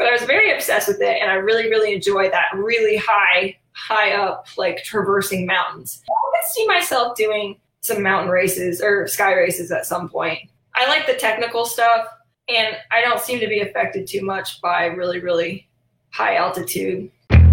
but I was very obsessed with it, and I really, really enjoyed that really high up, like traversing mountains. I could see myself doing some mountain races or sky races at some point. I like the technical stuff, and I don't seem to be affected too much by really, really high altitude.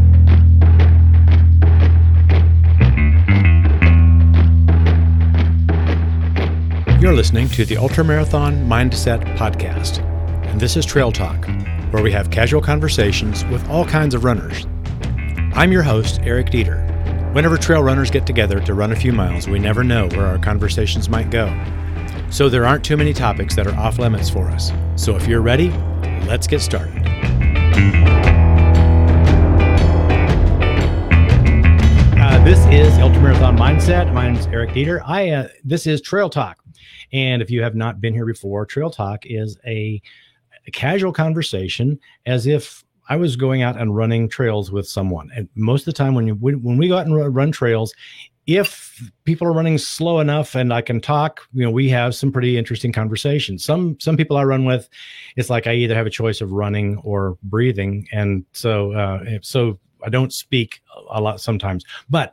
You're listening to the Ultramarathon Mindset Podcast, and this is Trail Talk, where we have casual conversations with all kinds of runners. I'm your host, Eric Dieter. Whenever trail runners get together to run a few miles, we never know where our conversations might go. So there aren't too many topics that are off limits for us. So if you're ready, let's get started. This is Ultramarathon Mindset. My name is Eric Dieter. This is Trail Talk. And if you have not been here before, Trail Talk is a casual conversation as if I was going out and running trails with someone. And most of the time when we go out and run trails, if people are running slow enough and I can talk, we have some pretty interesting conversations. Some people I run with, it's like I either have a choice of running or breathing. And so I don't speak a lot sometimes. But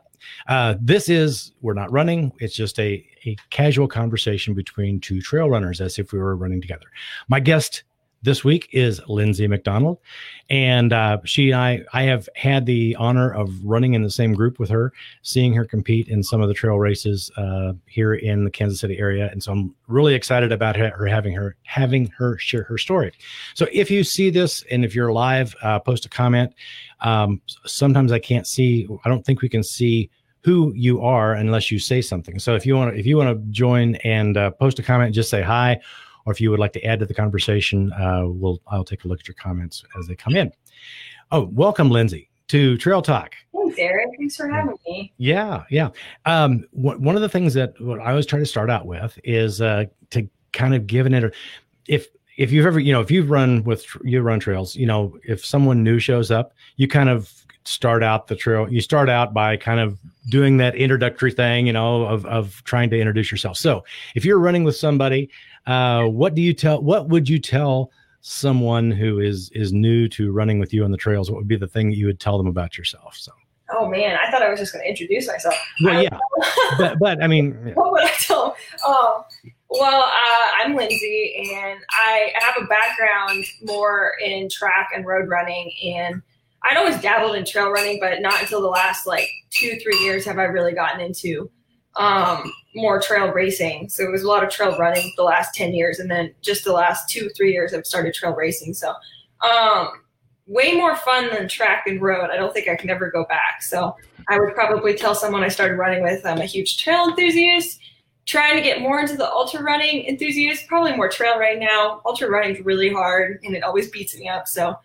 we're not running. It's just a casual conversation between two trail runners as if we were running together. My guest this week is Lindsay McDonald, and she and I have had the honor of running in the same group with her, seeing her compete in some of the trail races here in the Kansas City area. And so I'm really excited about her having her share her story. So if you see this and if you're live, post a comment. Sometimes I don't think we can see who you are unless you say something. So if you want to join and post a comment, just say hi. Or if you would like to add to the conversation, I'll take a look at your comments as they come in. Oh, welcome, Lindsay, to Trail Talk. Thanks, Eric. Thanks for having me. Yeah. One of the things that I always try to start out with is to kind of give if you've ever, if you run trails, if someone new shows up, you kind of start out the trail. You start out by kind of doing that introductory thing, of trying to introduce yourself. So if you're running with somebody, what would you tell someone who is new to running with you on the trails? What would be the thing that you would tell them about yourself? So. Oh man, I thought I was just going to introduce myself. Well, yeah, but I mean, what would I tell them? I'm Lindsay, and I have a background more in track and road running, and I'd always dabbled in trail running, but not until the last 2-3 years have I really gotten into more trail racing. So it was a lot of trail running the last 10 years, and then just the last 2-3 years I've started trail racing. So way more fun than track and road. I don't think I can ever go back. So I would probably tell someone I started running with, I'm a huge trail enthusiast, trying to get more into the ultra running enthusiast, probably more trail right now. Ultra running is really hard and it always beats me up. So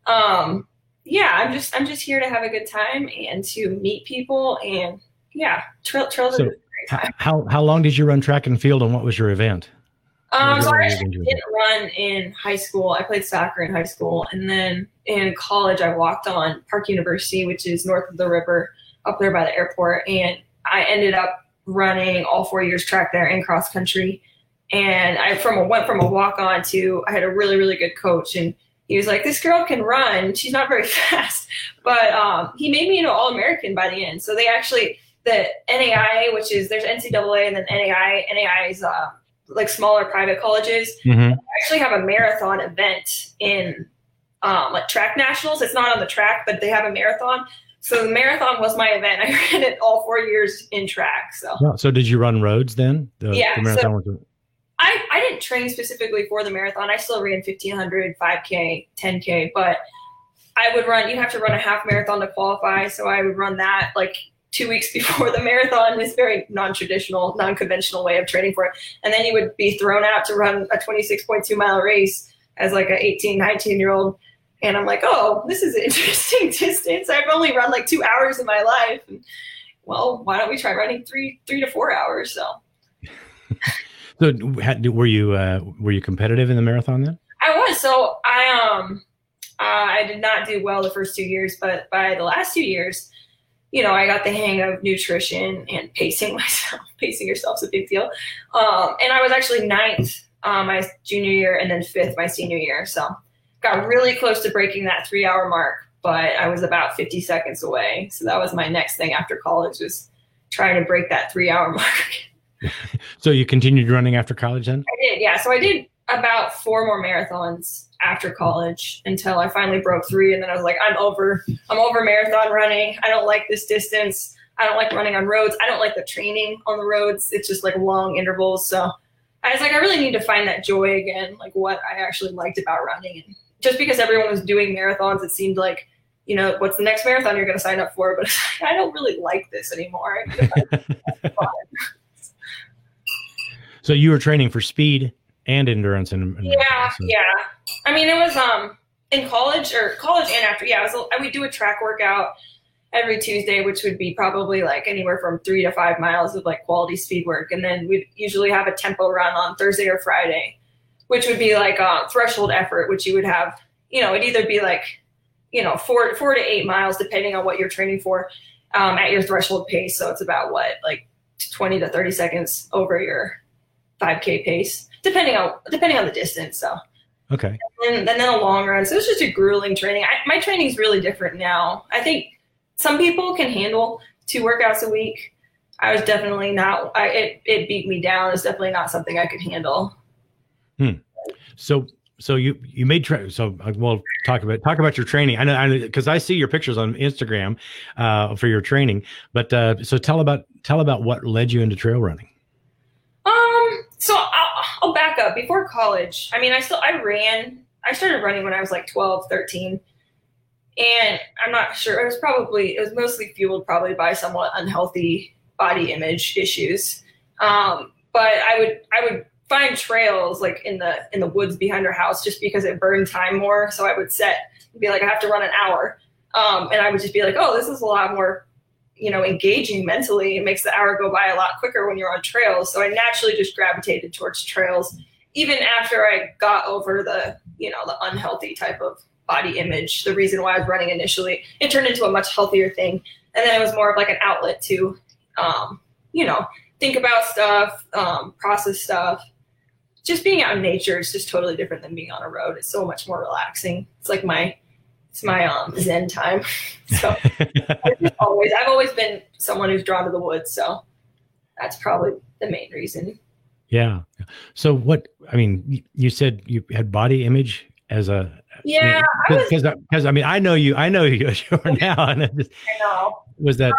I'm just here to have a good time and to meet people, and trails are a great time. How long did you run track and field, and what was your event? So I actually didn't run in high school. I played soccer in high school, and then in college I walked on Park University, which is north of the river up there by the airport, and I ended up running all 4 years track there and cross country. And I went from a walk-on to, I had a really, really good coach, and he was like, this girl can run. She's not very fast. But he made me an All-American by the end. So they actually, the NAIA, which is, there's NCAA and then NAIA. NAIA is smaller private colleges. Mm-hmm. Actually have a marathon event in track nationals. It's not on the track, but they have a marathon. So the marathon was my event. I ran it all 4 years in track. So did you run roads then? The marathon I didn't train specifically for the marathon. I still ran 1,500, 5K, 10K, but I would run, you'd have to run a half marathon to qualify. So I would run that 2 weeks before the marathon. It's very non-traditional, non-conventional way of training for it. And then you would be thrown out to run a 26.2 mile race as an 18, 19-year-old. And I'm like, oh, this is an interesting distance. I've only run 2 hours in my life. And, well, why don't we try running 3 to 4 hours? So. So were you competitive in the marathon then? I was. So I did not do well the first 2 years, but by the last 2 years, I got the hang of nutrition and pacing myself. Pacing yourself is a big deal. And I was actually ninth my junior year and then fifth my senior year. So got really close to breaking that 3-hour mark, but I was about 50 seconds away. So that was my next thing after college, was trying to break that 3-hour mark. So you continued running after college then? I did, yeah. So I did about 4 more marathons after college until I finally broke 3. And then I was like, I'm over marathon running. I don't like this distance. I don't like running on roads. I don't like the training on the roads. It's just like long intervals. So I was like, I really need to find that joy again, like what I actually liked about running. And just because everyone was doing marathons, it seemed like, you know, what's the next marathon you're going to sign up for? But I don't really like this anymore. So you were training for speed and endurance, and yeah. I mean, it was in college and after. Yeah, we do a track workout every Tuesday, which would be probably like anywhere from 3 to 5 miles of like quality speed work, and then we'd usually have a tempo run on Thursday or Friday, which would be like a threshold effort, which you would have. You know, it'd either be like, you know, 4 to 8 miles depending on what you're training for at your threshold pace. So it's about like 20 to 30 seconds over your 5K pace, depending on the distance. So okay, and then a long run. So it's just a grueling training. My training is really different now. I think some people can handle 2 workouts a week. I was definitely not. It beat me down. It's definitely not something I could handle. So you made so we'll talk about your training. I know because I see your pictures on Instagram for your training. But so tell about what led you into trail running. So I'll back up. Before college, I mean, I started running when I was like 12, 13. And I'm not sure, it was mostly fueled probably by somewhat unhealthy body image issues. But I would find trails like in the woods behind our house just because it burned time more. So I would be like, I have to run an hour. And I would just be like, oh, this is a lot more, you know, engaging mentally. It makes the hour go by a lot quicker when you're on trails. So I naturally just gravitated towards trails, even after I got over the unhealthy type of body image. The reason why I was running initially, it turned into a much healthier thing. And then it was more of like an outlet to, think about stuff, process stuff. Just being out in nature is just totally different than being on a road. It's so much more relaxing. It's like my Zen time. So I've always been someone who's drawn to the woods. So that's probably the main reason. Yeah. So you said you had body image as a, yeah, because I know you are now. And I know. Was that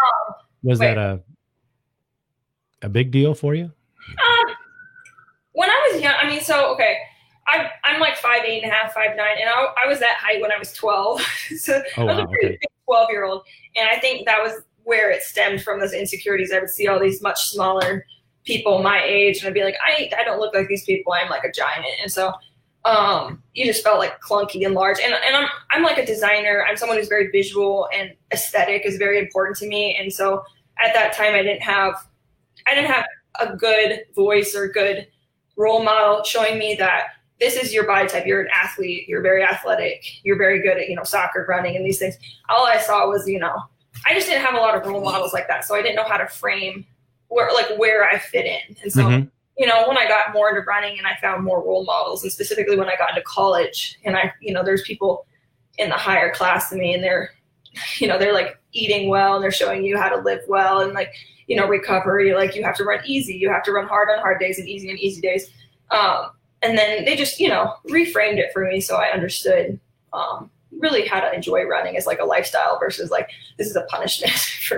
a big deal for you? When I was young, okay. I'm like 5'8.5", 5'9", and I was that height when I was 12. So I was a pretty big 12-year-old, and I think that was where it stemmed from, those insecurities. I would see all these much smaller people my age, and I'd be like, I don't look like these people. I'm like a giant, and so you just felt like clunky and large. And I'm like a designer. I'm someone who's very visual, and aesthetic is very important to me. And so at that time, I didn't have a good voice or good role model showing me that this is your body type. You're an athlete. You're very athletic. You're very good at, soccer, running, and these things. All I saw was, I just didn't have a lot of role models like that. So I didn't know how to frame where I fit in. And so, when I got more into running and I found more role models, and specifically when I got into college, and there's people in the higher class than me, and they're like eating well, and they're showing you how to live well, and recovery, like you have to run easy, you have to run hard on hard days and easy on easy days. And then they just, reframed it for me. So I understood really how to enjoy running as like a lifestyle versus like, this is a punishment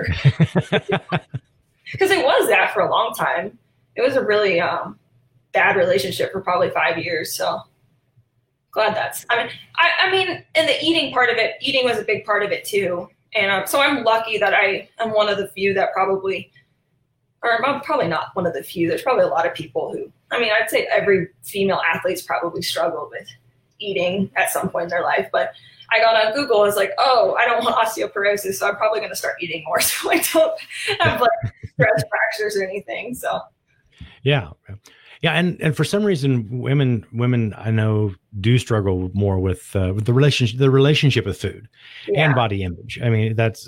because it was that for a long time. It was a really bad relationship for probably 5 years. So glad I mean, and the eating part of it, eating was a big part of it too. And so I'm lucky that I am one of the few that I'm probably not one of the few. There's probably a lot of people who, I'd say every female athlete's probably struggled with eating at some point in their life. But I got on Google, I was like, oh, I don't want osteoporosis, so I'm probably going to start eating more so I don't have like stress fractures or anything. So yeah. And for some reason, women I know do struggle more with the relationship with food and body image. I mean, that's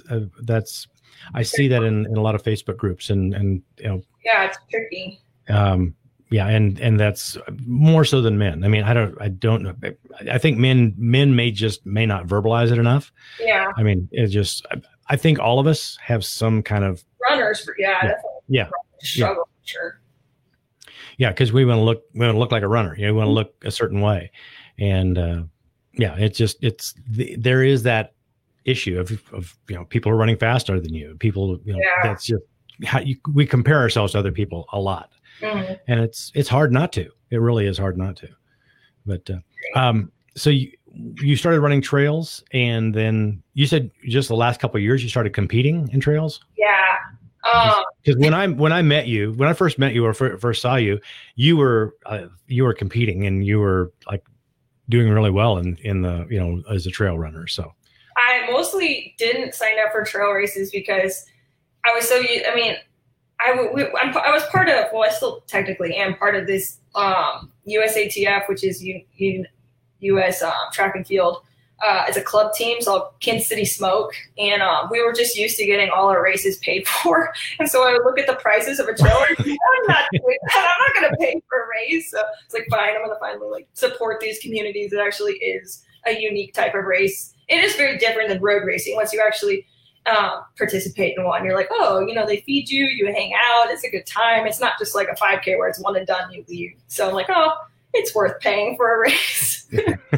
I see that in a lot of Facebook groups and yeah, it's tricky. yeah, and that's more so than men. I mean, I don't know. I think men may not verbalize it enough. Yeah. I mean, it just, I think all of us have some kind of runners. Yeah. Yeah. Struggle, sure. Yeah, because we want to look like a runner. You know, we want to look a certain way, and yeah, there is that issue of people who are running faster than you. People, that's just how we compare ourselves to other people a lot, and it's hard not to. It really is hard not to. But so you started running trails, and then you said just the last couple of years you started competing in trails. Yeah. Because when I first met you or first saw you, you were competing and you were like doing really well in the as a trail runner. So I mostly didn't sign up for trail races because I was so. I mean, I was part of. Well, I still technically am part of this USATF, which is U.S. Track and Field. It's a club team, so Kansas City Smoke, and we were just used to getting all our races paid for. And so I would look at the prices of a trail race. I'm not going to pay for a race. So it's like, fine, I'm going to finally support these communities. It actually is a unique type of race. It is very different than road racing. Once you actually participate in one, you're like, oh, they feed you, you hang out, it's a good time. It's not just like a 5K where it's one and done, you leave. So I'm like, oh, it's worth paying for a race.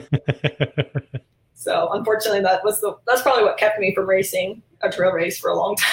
So unfortunately, that's probably what kept me from racing a trail race for a long time.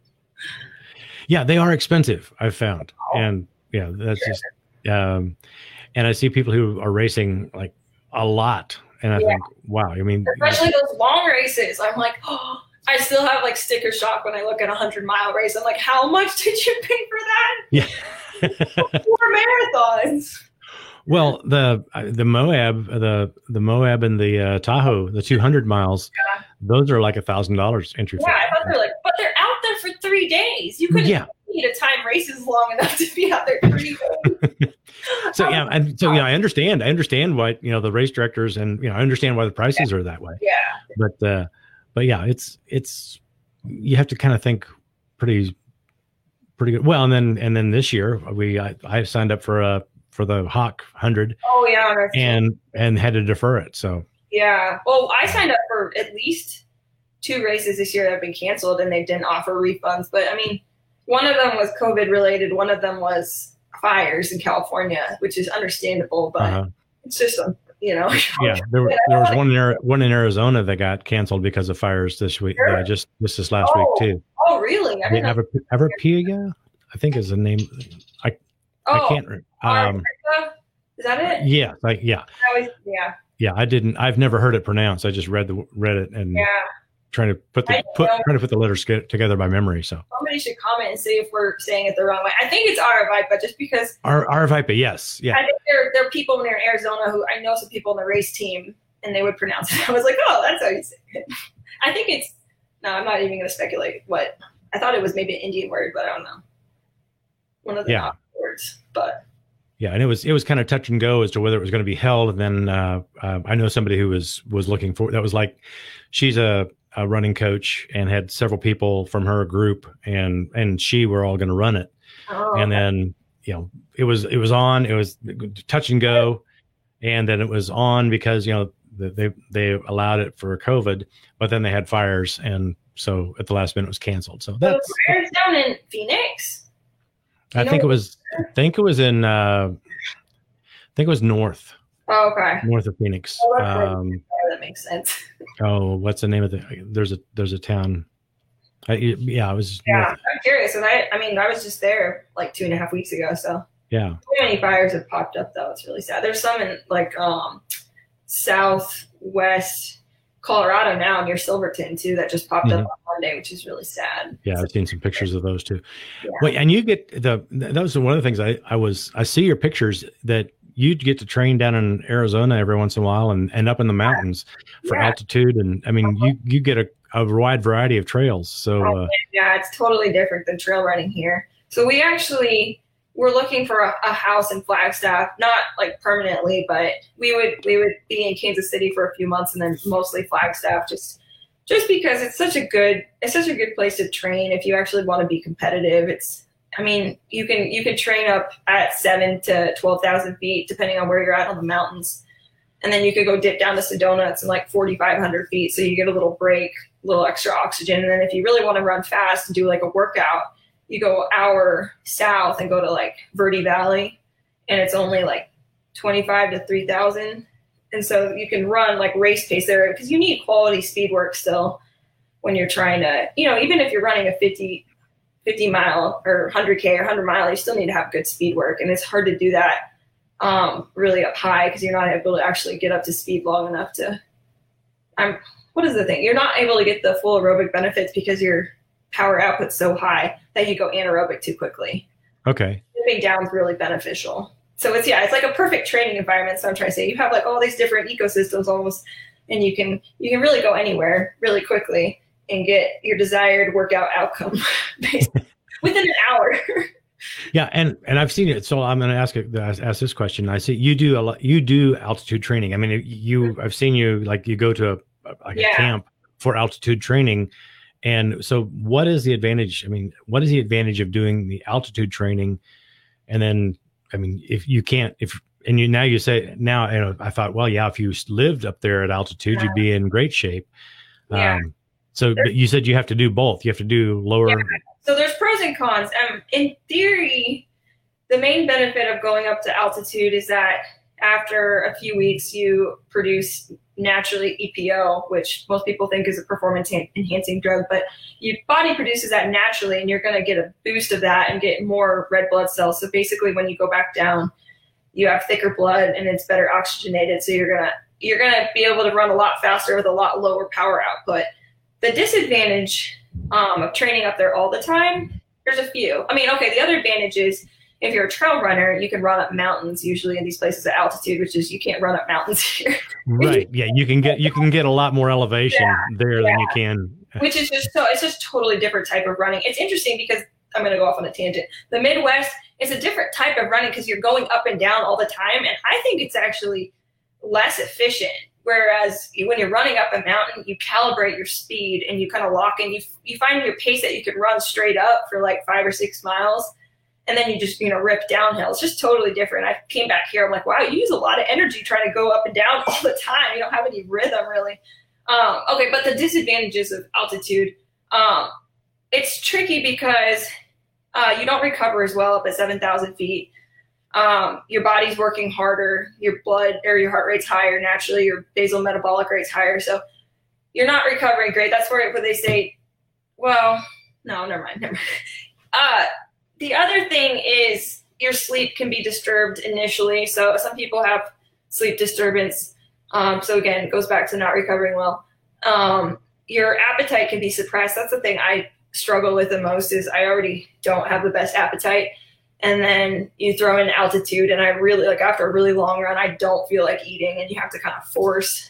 Yeah, they are expensive, I've found, and yeah, that's just. And I see people who are racing like a lot, and I think, wow, I mean, especially those long races. I'm like, oh, I still have like sticker shock when I look at 100-mile race. I'm like, how much did you pay for that? Yeah, 4 marathons. Well, the Moab, the Moab and the Tahoe, the 200 miles, those are like $1,000 entry fee. Yeah, I thought but they're out there for 3 days. You couldn't need to time races long enough to be out there 3 days. So I understand why the race directors and I understand why the prices are that way. Yeah. But yeah, it's you have to kind of think pretty good. Well, and then this year I signed up for the Hawk 100. Oh yeah, and had to defer it. So yeah, well, I signed up for at least 2 races this year that have been canceled, and they didn't offer refunds. But I mean, one of them was COVID related. One of them was fires in California, which is understandable, but it's just Yeah, there was one in Arizona that got canceled because of fires this week. Sure. Just this last week too. Oh really? Avapia, I think is the name. I can't. Is that it? Yeah, Yeah, I've never heard it pronounced. I just read it and trying to put the letters together by memory. So somebody should comment and see if we're saying it the wrong way. I think it's Aravaipa, just because Aravaipa, yes, yeah. I think there are people near Arizona who I know some people on the race team, and they would pronounce it. I was like, oh, that's how you say it. I think it's no. I'm not even going to speculate what I thought it was. Maybe an Indian word, but I don't know. One of the words, but. Yeah, and it was kind of touch and go as to whether it was going to be held. And then I know somebody who was looking for that was like, she's a running coach and had several people from her group and she were all going to run it. Oh, and then it was on. It was touch and go, and then it was on because they allowed it for COVID, but then they had fires, and so at the last minute it was canceled. So that's fires down in Phoenix. I think it was in north. Oh, okay. North of Phoenix. Oh, that makes sense. Oh, what's the name of there's a town. I was. Yeah, I'm curious. And I was just there like 2.5 weeks ago. So yeah. Too many fires have popped up though. It's really sad. There's some in like southwest Colorado now near Silverton too that just popped up on Monday, which is really sad. Yeah, I've seen some pictures of those too. Yeah. Well, and you get that was one of the things I see your pictures that you'd get to train down in Arizona every once in a while and up in the mountains for altitude, and I mean you get a wide variety of trails. So it's totally different than trail running here. So we're looking for a house in Flagstaff, not like permanently, but we would be in Kansas City for a few months and then mostly Flagstaff, just because it's such a good place to train if you actually want to be competitive. I mean, you can train up at 7 to 12,000 feet, depending on where you're at on the mountains. And then you could go dip down to Sedona. It's in like 4,500 feet. So you get a little break, a little extra oxygen. And then if you really want to run fast and do like a workout, you go an hour south and go to like Verde Valley. And it's only like 25 to 3,000. And so you can run like race pace there because you need quality speed work still when you're trying to, even if you're running a 50 mile or 100K or 100 mile, you still need to have good speed work. And it's hard to do that really up high because you're not able to actually get up to speed long enough to, what is the thing? You're not able to get the full aerobic benefits because your power output's so high that you go anaerobic too quickly. Okay. Dipping down is really beneficial. So it's like a perfect training environment. So I'm trying to say you have like all these different ecosystems almost, and you can really go anywhere really quickly and get your desired workout outcome within an hour. Yeah, and I've seen it. So I'm going to ask this question. I see you do altitude training. I mean, I've seen you like you go to a camp for altitude training. And so what is the advantage? I mean, what is the advantage of doing the altitude training? And then, I mean, if you can't, I thought, well, yeah, if you lived up there at altitude, you'd be in great shape. Yeah. But you said you have to do both. You have to do lower. Yeah. So there's pros and cons. In theory, the main benefit of going up to altitude is that after a few weeks, you produce naturally EPO, which most people think is a performance enhancing drug, but your body produces that naturally, and you're going to get a boost of that and get more red blood cells. So basically, when you go back down, you have thicker blood and it's better oxygenated. So you're gonna be able to run a lot faster with a lot lower power output. The disadvantage of training up there all the time, there's a few. I mean, okay, the other advantage is if you're a trail runner, you can run up mountains usually in these places at altitude, which is you can't run up mountains here. Right. Yeah, you can get a lot more elevation there than you can. Which is it's just totally different type of running. It's interesting because I'm going to go off on a tangent. The Midwest is a different type of running because you're going up and down all the time, and I think it's actually less efficient. Whereas when you're running up a mountain, you calibrate your speed and you kind of lock in. You find your pace that you could run straight up for like 5 or 6 miles, and then you just rip downhill. It's just totally different. I came back here, I'm like, wow, you use a lot of energy trying to go up and down all the time. You don't have any rhythm really. Okay, but the disadvantages of altitude, it's tricky because you don't recover as well up at 7,000 feet. Your body's working harder, your blood or your heart rate's higher naturally, your basal metabolic rate's higher. So you're not recovering great. That's where they say, well, no, never mind. The other thing is your sleep can be disturbed initially. So some people have sleep disturbance. So again, it goes back to not recovering well. Your appetite can be suppressed. That's the thing I struggle with the most is I already don't have the best appetite. And then you throw in altitude, and I really after a really long run, I don't feel like eating, and you have to kind of force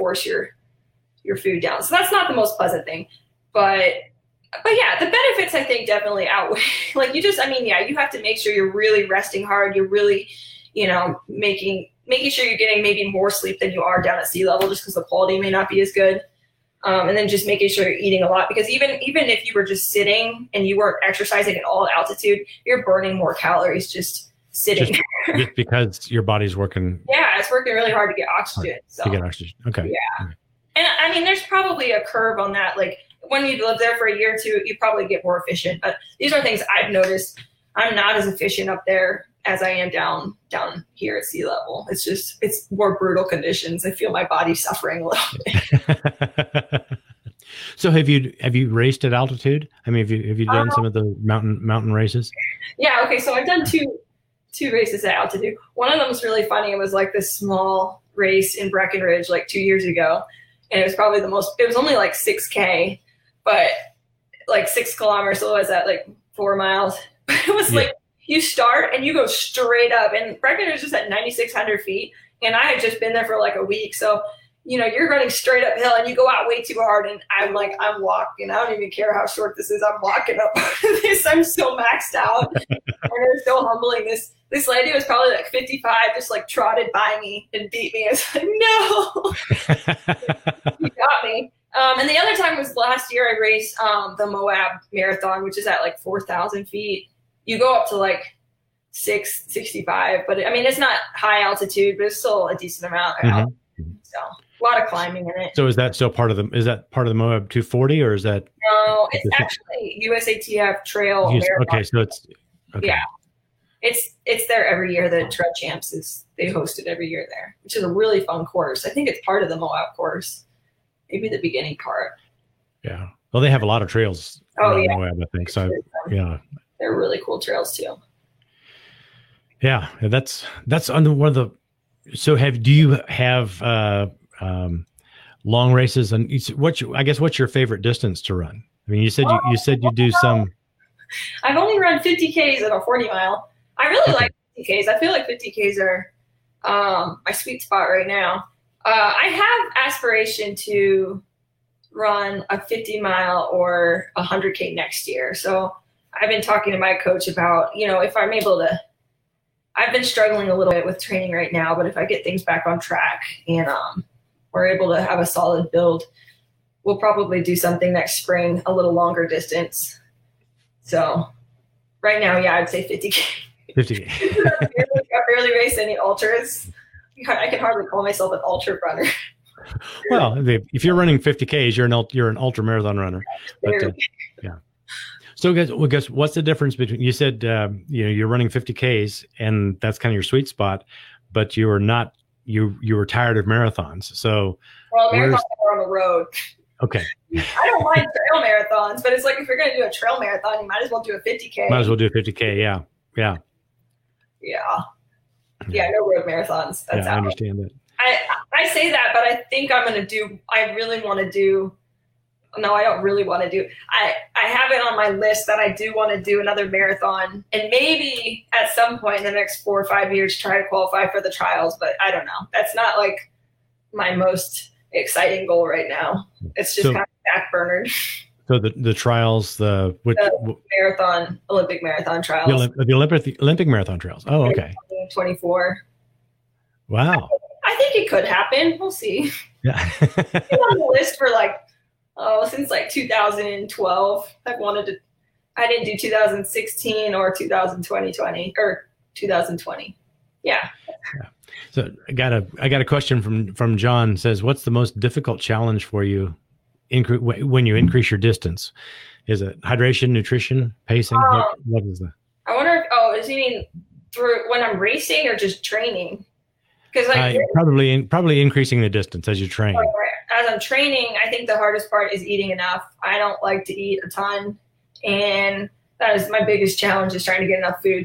your food down. So that's not the most pleasant thing, but yeah, the benefits I think definitely outweigh. You have to make sure you're really resting hard. You're really, making sure you're getting maybe more sleep than you are down at sea level, just because the quality may not be as good. And then just making sure you're eating a lot, because even if you were just sitting and you weren't exercising at all at altitude, you're burning more calories just sitting. Just because your body's working. Yeah, it's working really hard to get oxygen. To get oxygen. Okay. Yeah. Okay. And I mean, there's probably a curve on that. Like when you live there for a year or two, you probably get more efficient. But these are things I've noticed. I'm not as efficient up there as I am down here at sea level. It's more brutal conditions. I feel my body suffering a little bit. So have you raced at altitude? I mean, have you done some of the mountain races? Yeah. Okay. So I've done two races at altitude. One of them was really funny. It was like this small race in Breckenridge like 2 years ago. And it was probably it was only like 6K, but like 6 kilometers. So it was at like 4 miles. It was like, you start and you go straight up, and Breckenridge is at 9,600 feet. And I had just been there for like a week. So, you're running straight uphill and you go out way too hard. And I'm walking. I don't even care how short this is. I'm walking up this. I'm so maxed out. And it was so humbling. This lady was probably like 55, just like trotted by me and beat me. I was like, no, you got me. And the other time was last year I raced the Moab Marathon, which is at like 4,000 feet. you go up to like 665, but I mean, it's not high altitude, but it's still a decent amount. So a lot of climbing in it. So is that still part of the Moab 240, or is that? No, it's actually USATF trail. Okay. So it's, okay. Yeah. It's there every year. The Trail Champs they host it every year there, which is a really fun course. I think it's part of the Moab course, maybe the beginning part. Yeah. Well, they have a lot of trails. Moab, I think so. Yeah. They're really cool trails too. Yeah, that's under one of the. So do you have long races, and what's your favorite distance to run? I mean, you said you do some. I've only run 50Ks at a 40 mile. I really like 50Ks. I feel like 50Ks are my sweet spot right now. I have aspiration to run a 50 mile or 100K next year. So I've been talking to my coach about, if I'm able to. I've been struggling a little bit with training right now, but if I get things back on track and we're able to have a solid build, we'll probably do something next spring, a little longer distance. So right now, yeah, I'd say 50K. 50K. I barely race any ultras. I can hardly call myself an ultra runner. Well, if you're running 50Ks, you're an ultra marathon runner. But, yeah. So guys, what's the difference between, you said, you're running 50Ks and that's kind of your sweet spot, but you were not, you were tired of marathons. So, well, marathons are on the road. Okay. I don't mind trail marathons, but it's like, if you're going to do a trail marathon, you might as well do a 50K. Might as well do a 50K. Yeah. Yeah. Yeah. No road marathons. That's I understand that. I say that, but I think I really want to do. No, I don't really want to do. I have it on my list that I do want to do another marathon, and maybe at some point in the next 4 or 5 years try to qualify for the trials. But I don't know. That's not like my most exciting goal right now. It's just kind of backburnered. So the trials, the marathon, Olympic marathon trials, the Olympic marathon trials. Oh, okay. 24. Wow. I think it could happen. We'll see. Yeah. It's on the list for since 2012. I didn't do 2016 or 2020 or 2020. Yeah. So I got a question from John. Says, what's the most difficult challenge for you when you increase your distance? Is it hydration, nutrition, pacing? What is that? I wonder does he mean through when I'm racing or just training? Because probably increasing the distance as you train. As I'm training, I think the hardest part is eating enough. I don't like to eat a ton, and that is my biggest challenge, is trying to get enough food.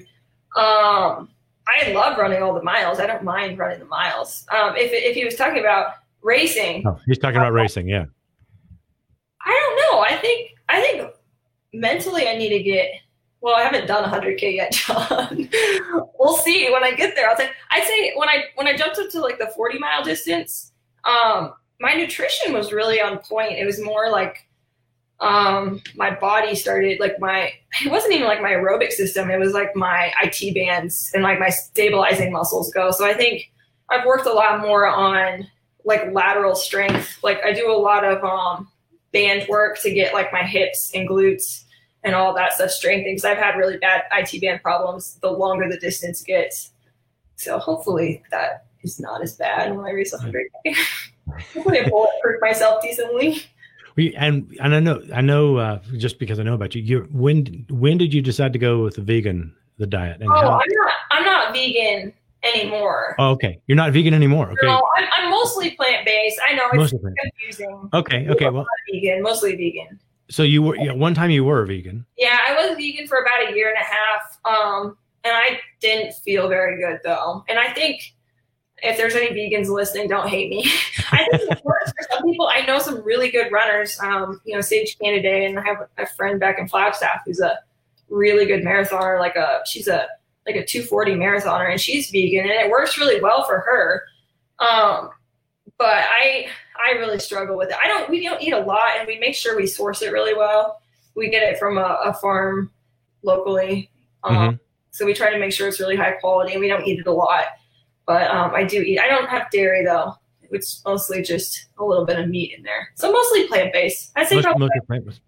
I love running all the miles. I don't mind running the miles. If he was talking about racing, he's talking about racing. Yeah. I don't know. I think mentally I need to get. Well, I haven't done 100K yet, John. We'll see when I get there. I'd say when I jumped up to like the 40 mile distance, my nutrition was really on point. It was more like my body started it wasn't even like my aerobic system. It was like my IT bands and like my stabilizing muscles go. So I think I've worked a lot more on like lateral strength. Like I do a lot of band work to get like my hips and glutes and all that stuff strengthened, because I've had really bad IT band problems the longer the distance gets. So hopefully that is not as bad when I race 100K. Hopefully I bulletproof myself decently. And I know just because I know about you, when did you decide to go with the diet? And I'm not vegan anymore. Oh, okay. You're not vegan anymore. Okay. No, I'm mostly plant-based. I know it's confusing. Okay. Well, mostly vegan. So you were, one time you were vegan. Yeah, I was vegan for about 1.5 years. And I didn't feel very good though. And I think if there's any vegans listening, don't hate me. I think it works for some people. I know some really good runners, Sage Canaday, and I have a friend back in Flagstaff who's a really good marathoner. She's a 240 marathoner, and she's vegan, and it works really well for her. But I really struggle with it. We don't eat a lot, and we make sure we source it really well. We get it from a farm locally. So we try to make sure it's really high quality, and we don't eat it a lot. But I do eat. I don't have dairy though. It's mostly just a little bit of meat in there. So mostly plant-based. I say mostly plant-based.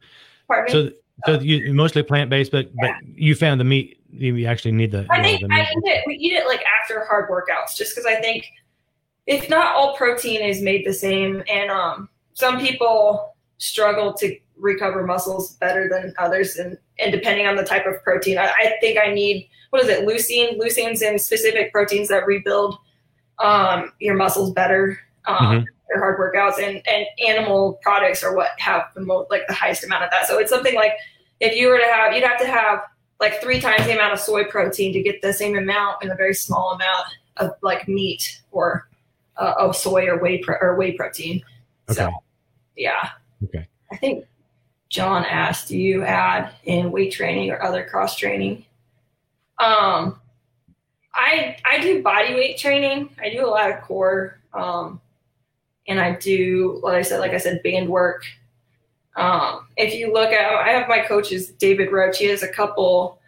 Pardon me? So you mostly plant-based, but you found the meat, you actually need the. I think the meat. we eat it like after hard workouts, just because I think if not all protein is made the same, and some people struggle to recover muscles better than others, and depending on the type of protein, I think I need, what is it, leucine? Leucine's in specific proteins that rebuild your muscles better. Their hard workouts, and animal products are what have the most, like the highest amount of that. So it's something like if you were to have, you'd have to have like 3 times the amount of soy protein to get the same amount in a very small amount of like meat or soy or whey protein. Okay. So yeah. Okay. I think John asked, do you add in weight training or other cross training? I do body weight training. I do a lot of core. And I do, like I said, band work. If you look at, I have my coaches, David Roach. He has a couple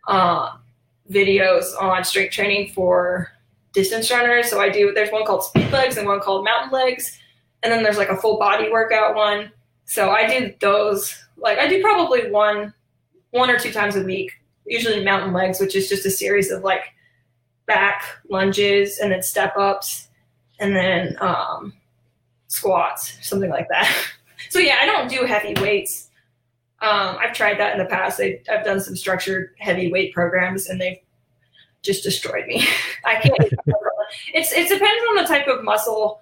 videos on strength training for distance runners. So there's one called speed legs and one called mountain legs. And then there's like a full body workout one. So I do those, like I do probably one or 2 times a week, usually mountain legs, which is just a series of like back lunges and then step ups and then squats, something like that. So yeah, I don't do heavy weights. I've tried that in the past. I've done some structured heavy weight programs and they've just destroyed me. I can't. It depends on the type of muscle.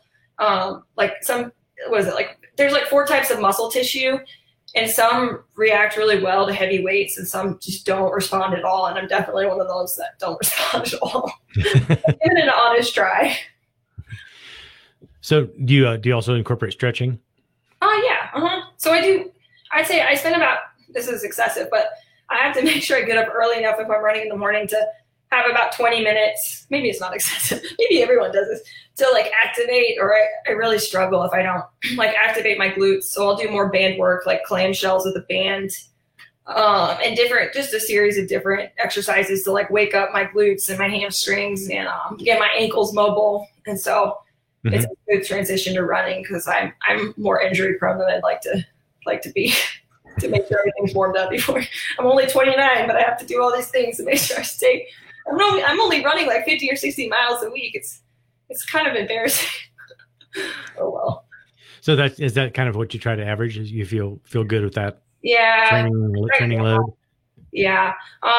There's like 4 types of muscle tissue, and some react really well to heavy weights and some just don't respond at all. And I'm definitely one of those that don't respond at all. Give it an honest try. So do you also incorporate stretching? Yeah. So I'd say I spend about, this is excessive, but I have to make sure I get up early enough if I'm running in the morning to have about 20 minutes. Maybe it's not excessive. Maybe everyone does this, to like activate, or I really struggle if I don't like activate my glutes. So I'll do more band work, like clamshells with a band, and just a series of different exercises to like wake up my glutes and my hamstrings and get my ankles mobile. And so it's a good transition to running because I'm more injury prone than I'd like to be, to make sure everything's warmed up before. I'm only 29, but I have to do all these things to make sure I stay. I'm only running like 50 or 60 miles a week. It's kind of embarrassing. Oh well. So is that kind of what you try to average? Is you feel good with that? Yeah. Training load. Yeah.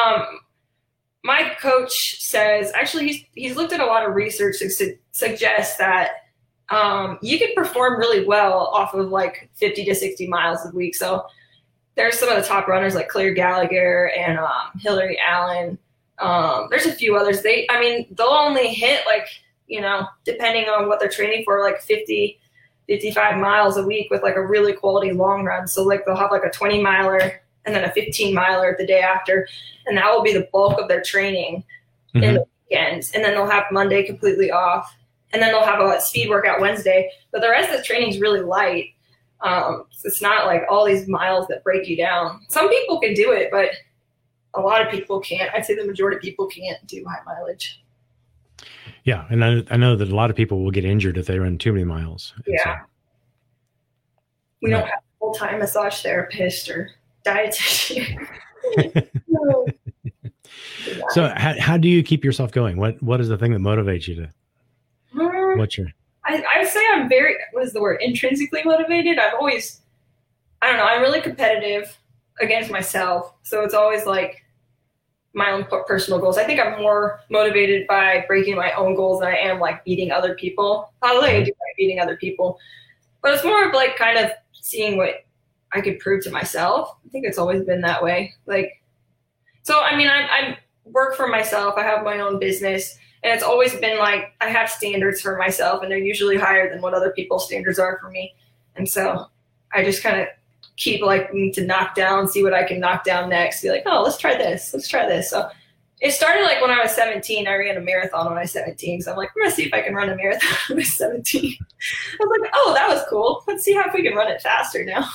My coach says, actually, he's looked at a lot of research that suggests that you can perform really well off of like 50 to 60 miles a week. So there's some of the top runners like Claire Gallagher and Hillary Allen. There's a few others. They'll only hit like, depending on what they're training for, like 50, 55 miles a week with like a really quality long run. So like they'll have like a 20 miler and then a 15 miler the day after. And that will be the bulk of their training in the weekends. And then they'll have Monday completely off. And then they'll have a speed workout Wednesday. But the rest of the training is really light. It's not like all these miles that break you down. Some people can do it, but a lot of people can't. I'd say the majority of people can't do high mileage. Yeah. And I know that a lot of people will get injured if they run too many miles. Yeah. We don't have a full-time massage therapist or dietitian. So how do you keep yourself going? What is the thing that motivates you to? I'd say I'm very, what is the word? Intrinsically motivated. I'm really competitive against myself. So it's always like my own personal goals. I think I'm more motivated by breaking my own goals than I am like beating other people. Probably I do like beating other people, but it's more of like kind of seeing what I could prove to myself. I think it's always been that way. I work for myself. I have my own business, and it's always been like I have standards for myself, and they're usually higher than what other people's standards are for me. And so I just kind of keep like need to knock down, see what I can knock down next. Be like, oh, let's try this. So it started like when I was 17. I ran a marathon when I was 17. So I'm like, I'm going to see if I can run a marathon when I was 17. I was like, oh, that was cool. Let's see if we can run it faster now.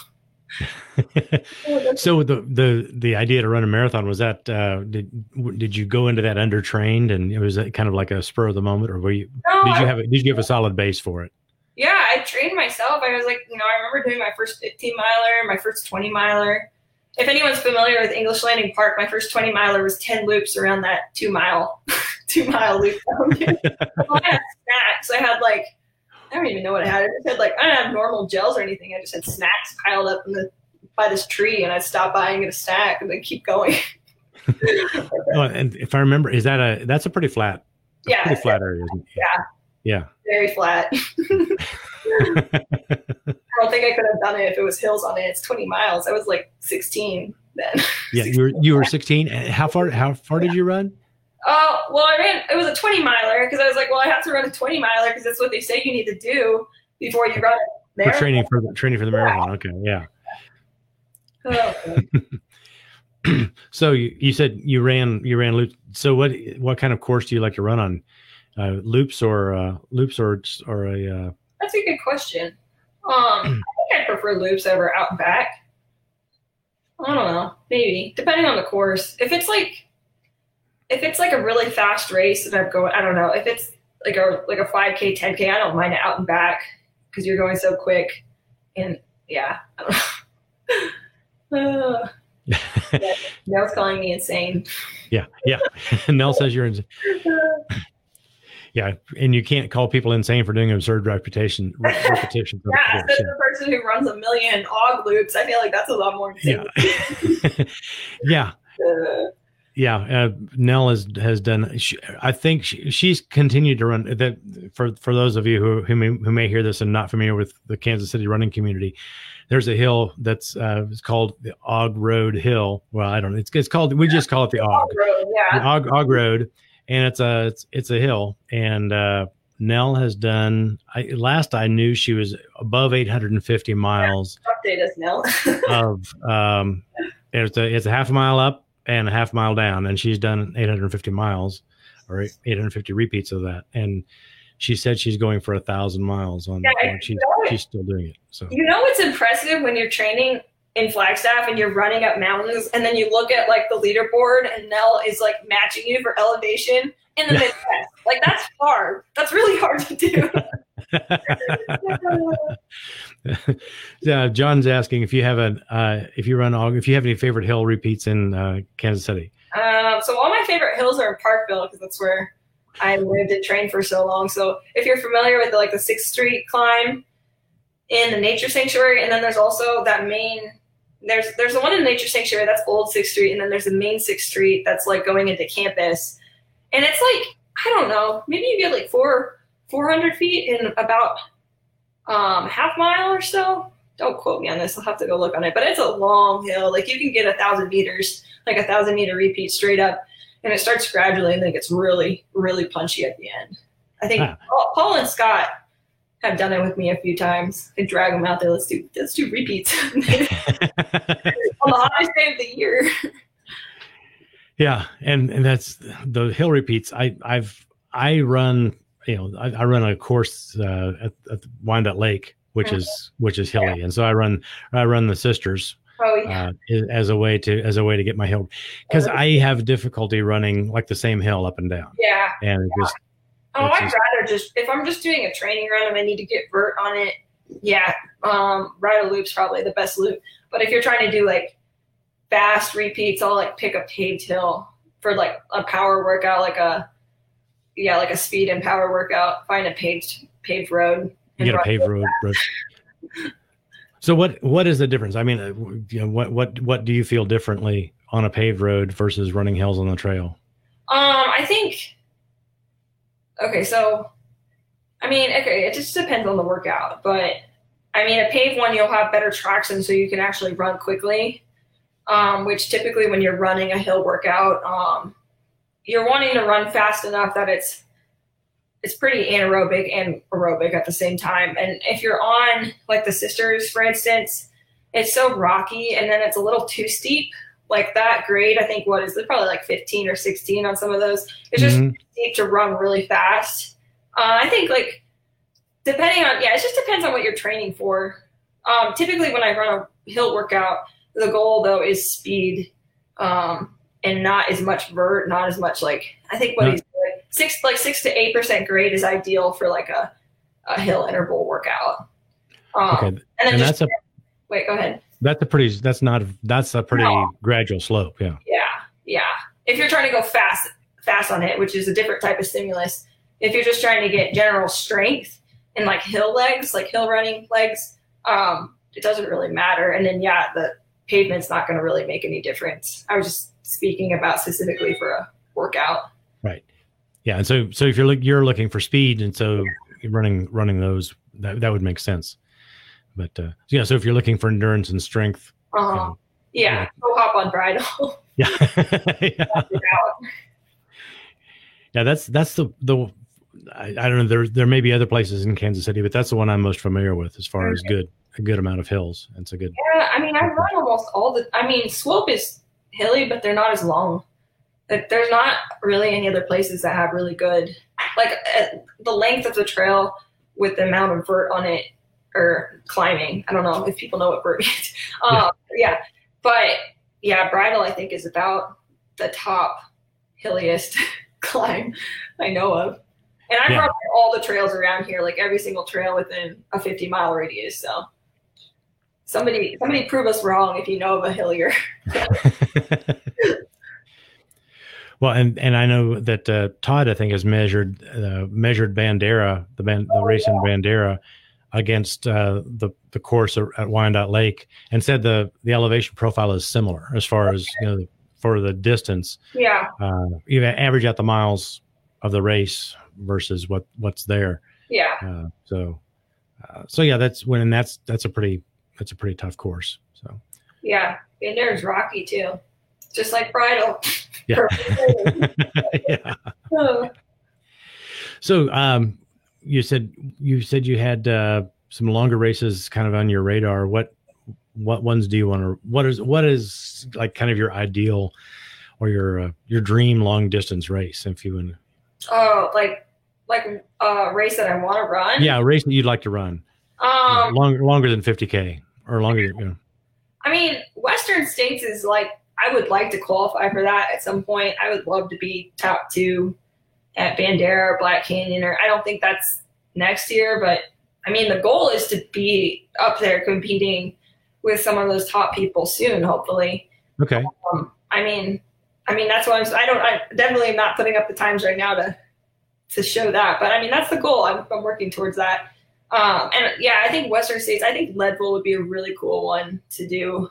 So the idea to run a marathon, was that did you go into that undertrained and it was kind of like a spur of the moment, or did you have a solid base for it? Yeah, I trained myself. I was like, I remember doing my first 15 miler, my first 20 miler. if anyone's familiar with English Landing Park, my first 20 miler was 10 loops around that 2 mile, 2 mile loop. I had snacks. I had like, I don't even know what I had. I just had like, I didn't have normal gels or anything. I just had snacks piled up by this tree, and I'd stop by and get a snack and then keep going. Oh, and if I remember, that's a pretty flat, pretty flat area, isn't it? Yeah. Very flat. I don't think I could have done it if it was hills on it. It's 20 miles. I was like 16 then. Yeah, you were 16. How far did you run? Well, it was a 20 miler because I was like, well, I have to run a 20 miler because that's what they say you need to do before you run it. For training for the marathon. Okay, yeah. Oh. So you said you ran loops. So what kind of course do you like to run on? Loops or a? That's a good question. I think I prefer loops over out and back. I don't know, maybe depending on the course. If it's like a really fast race that I'm going, I don't know. If it's like a 5K, 10K, I don't mind it out and back because you're going so quick. And yeah, I don't know. Nell's calling me insane. Yeah. Nell says you're insane. Yeah, and you can't call people insane for doing absurd repetitions. Yeah, as the person who runs a million OG loops, I feel like that's a lot more insane. Yeah. Nell has done. I think she's continued to run. That for those of you who may hear this and not familiar with the Kansas City running community, there's a hill that's it's called the Og Road Hill. Well, I don't know. It's called. We just call it the Og. Road, yeah. The Og Road, and it's a hill. And Nell has done. Last I knew, she was above 850 miles. Update us, Nell. Of it's a half a mile up and a half mile down, and she's done 850 miles or 850 repeats of that. And she said she's going for 1,000 miles on. Yeah, she's still doing it. So what's impressive when you're training in Flagstaff and you're running up mountains, and then you look at like the leaderboard, and Nell is like matching you for elevation in the Midwest. Like that's hard. That's really hard to do. Yeah, John's asking if you have if you have any favorite hill repeats in Kansas City. So all my favorite hills are in Parkville because that's where I lived and trained for so long. So if you're familiar with the 6th Street climb in the Nature Sanctuary, and then there's also that main. There's the one in the Nature Sanctuary that's old 6th Street, and then there's the main 6th Street that's like going into campus, and it's like I don't know, maybe you get like 400 feet in about half mile or so. Don't quote me on this. I'll have to go look on it. But it's a long hill. Like you can get 1,000 meters, like 1,000 meter repeat straight up. And it starts gradually and then it gets really, really punchy at the end. I think Paul and Scott have done it with me a few times. They drag them out there. Let's do repeats on the hottest day of the year. Yeah. And that's the hill repeats. I run a course at Wyandotte Lake, which is hilly, and so I run the Sisters as a way to get my hill, because I have difficulty running like the same hill up and down. Yeah, and I'd rather just if I'm just doing a training run and I need to get vert on it. Yeah, ride a loop's probably the best loop. But if you're trying to do like fast repeats, I'll like pick a paved hill for like a power workout, like a speed and power workout. Find a paved road. You get a paved road. So what is the difference? I mean, what do you feel differently on a paved road versus running hills on the trail? I think. Okay, so, it just depends on the workout, but I mean, a paved one you'll have better traction, so you can actually run quickly. Which typically when you're running a hill workout, you're wanting to run fast enough that it's pretty anaerobic and aerobic at the same time. And if you're on like the Sisters, for instance, it's so rocky and then it's a little too steep. Like that grade, I think probably like 15 or 16 on some of those. It's just steep to run really fast. I think like it just depends on what you're training for. Typically when I run a hill workout, the goal though is speed. And not as much vert, not as much like I think what he's doing. 6 to 8% grade is ideal for like a hill interval workout. Okay. And then wait, go ahead. That's a pretty gradual slope. Yeah. Yeah. If you're trying to go fast on it, which is a different type of stimulus, if you're just trying to get general strength and like hill legs, like hill running legs, it doesn't really matter. And then, the pavement's not going to really make any difference. I was just speaking about specifically for a workout. Right. Yeah. And so if you're looking for speed, and so running those, that would make sense. But so if you're looking for endurance and strength, go hop on bridle. Yeah. Yeah, that's the I don't know. There may be other places in Kansas City, but that's the one I'm most familiar with as far as a good amount of hills. It's a good. Yeah, I mean, I run almost all Swope is hilly, but they're not as long. Like, there's not really any other places that have really good, like the length of the trail with the amount of vert on it or climbing. I don't know if people know what vert is. But bridle I think is about the top hilliest climb I know of. And I've run all the trails around here, like every single trail within a 50-mile radius. So somebody prove us wrong if you know of a hillier. Well, and I know that Todd, I think, has measured Bandera, the race in Bandera, against the course at Wyandotte Lake, and said the elevation profile is similar as far as for the distance. Yeah. You average out the miles of the race versus what's there. Yeah. So that's a pretty tough course. So. Yeah, Bandera's rocky too, just like bridle. Yeah. Yeah. So you said you had some longer races kind of on your radar. What ones do you want to? What is like kind of your ideal or your dream long distance race, if you would? Oh, like a race that I want to run? Yeah, a race that you'd like to run. Longer than 50K or longer. I mean, Western States is like, I would like to qualify for that at some point. I would love to be top 2 at Bandera or Black Canyon, or I don't think that's next year, but I mean, the goal is to be up there competing with some of those top people soon, hopefully. Okay. I mean, that's why I definitely am not putting up the times right now to show that, but I mean, that's the goal. I'm working towards that. I think Western States, I think Leadville would be a really cool one to do.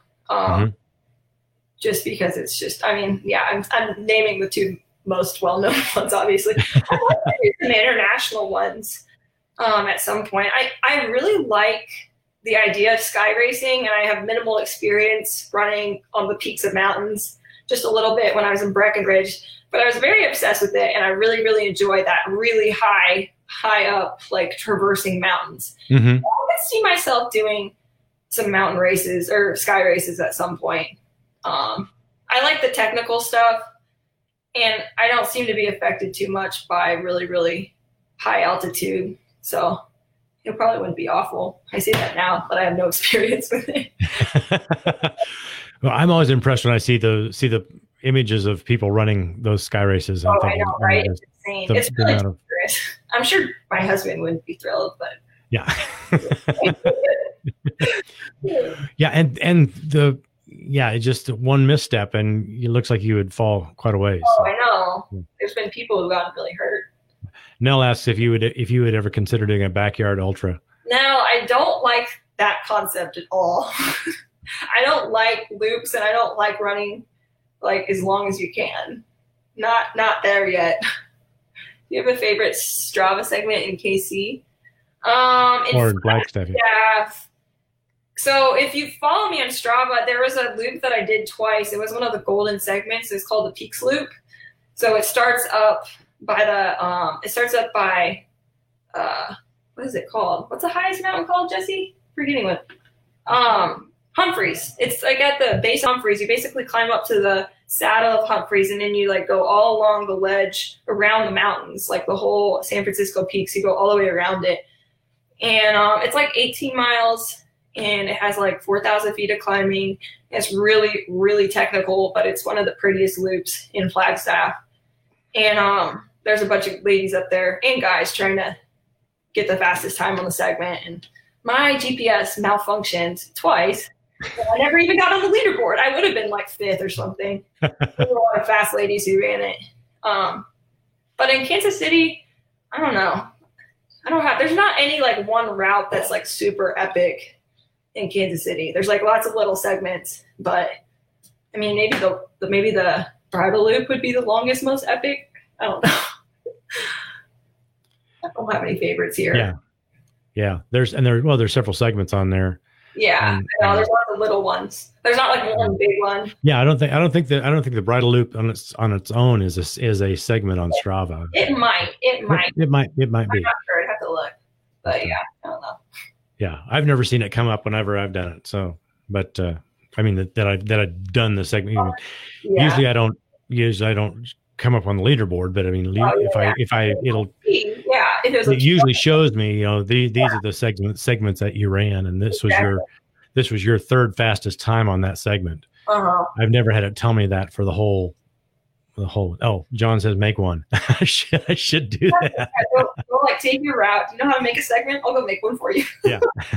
Just because it's just, I'm naming the 2 most well-known ones, obviously. I want to do some international ones at some point. I really like the idea of sky racing, and I have minimal experience running on the peaks of mountains, just a little bit when I was in Breckenridge, but I was very obsessed with it, and I really, really enjoyed that really high up, like traversing mountains. Mm-hmm. I could see myself doing some mountain races or sky races at some point. I like the technical stuff, and I don't seem to be affected too much by really, really high altitude. So it probably wouldn't be awful. I say that now, but I have no experience with it. Well, I'm always impressed when I see the images of people running those sky races. I know, right? It's insane. It's really dangerous. I'm sure my husband wouldn't be thrilled, but yeah. Yeah, it's just one misstep, and it looks like you would fall quite a ways. Oh, so. I know. There's been people who got really hurt. Nell asks if you would ever consider doing a backyard ultra. No, I don't like that concept at all. I don't like loops, and I don't like running like as long as you can. Not there yet. Do you have a favorite Strava segment in KC? Or in Flagstaff? Yeah. So if you follow me on Strava, there was a loop that I did twice. It was one of the golden segments. It's called the Peaks Loop. So it starts up by what is it called? What's the highest mountain called, Jesse? Forgetting what. Humphreys. It's like at the base of Humphreys. You basically climb up to the saddle of Humphreys, and then you like go all along the ledge around the mountains, like the whole San Francisco Peaks. You go all the way around it. And it's like 18 miles. And it has like 4,000 feet of climbing. It's really, really technical, but it's one of the prettiest loops in Flagstaff. And there's a bunch of ladies up there and guys trying to get the fastest time on the segment. And my GPS malfunctioned twice. I never even got on the leaderboard. I would have been like 5th or something. There were a lot of fast ladies who ran it. But in Kansas City, I don't know. There's not any like one route that's like super epic in Kansas City. There's like lots of little segments, but I mean, maybe the bridal loop would be the longest, most epic. I don't know. I don't have any favorites here. Yeah. There's several segments on there. Yeah, there's lots of little ones. There's not like one big one. Yeah, I don't think the bridal loop on its own is a segment on Strava. It might. It might be. I'm not sure. I'd have to look. But yeah, I don't know. Yeah, I've never seen it come up whenever I've done it. So, but I mean that I've done the segment. Usually I don't come up on the leaderboard, but I mean it usually shows me, these are the segments that you ran, and this was your third fastest time on that segment. I've never had it tell me that for the whole. Oh, John says make one. I should do that. Go like take your route. Do you know how to make a segment? I'll go make one for you. Yeah.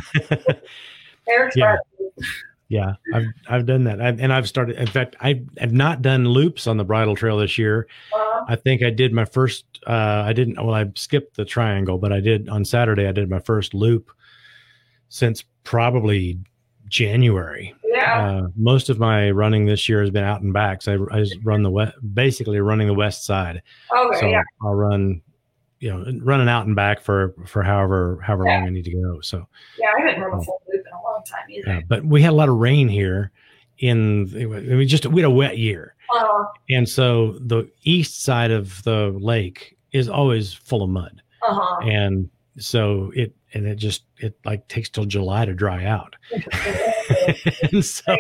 Eric's Yeah, I've done that. I've started. In fact, I have not done loops on the bridle trail this year. I think I did my first. I skipped the triangle, but I did on Saturday. I did my first loop since probably January. Yeah. Most of my running this year has been out and back. So I run basically running the west side. Okay. So yeah. I'll run, running out and back for however long I need to go. So yeah, I haven't run a full loop in a long time either. Yeah, but we had a lot of rain here. We had a wet year, and so the east side of the lake is always full of mud, and so it like takes till July to dry out. And so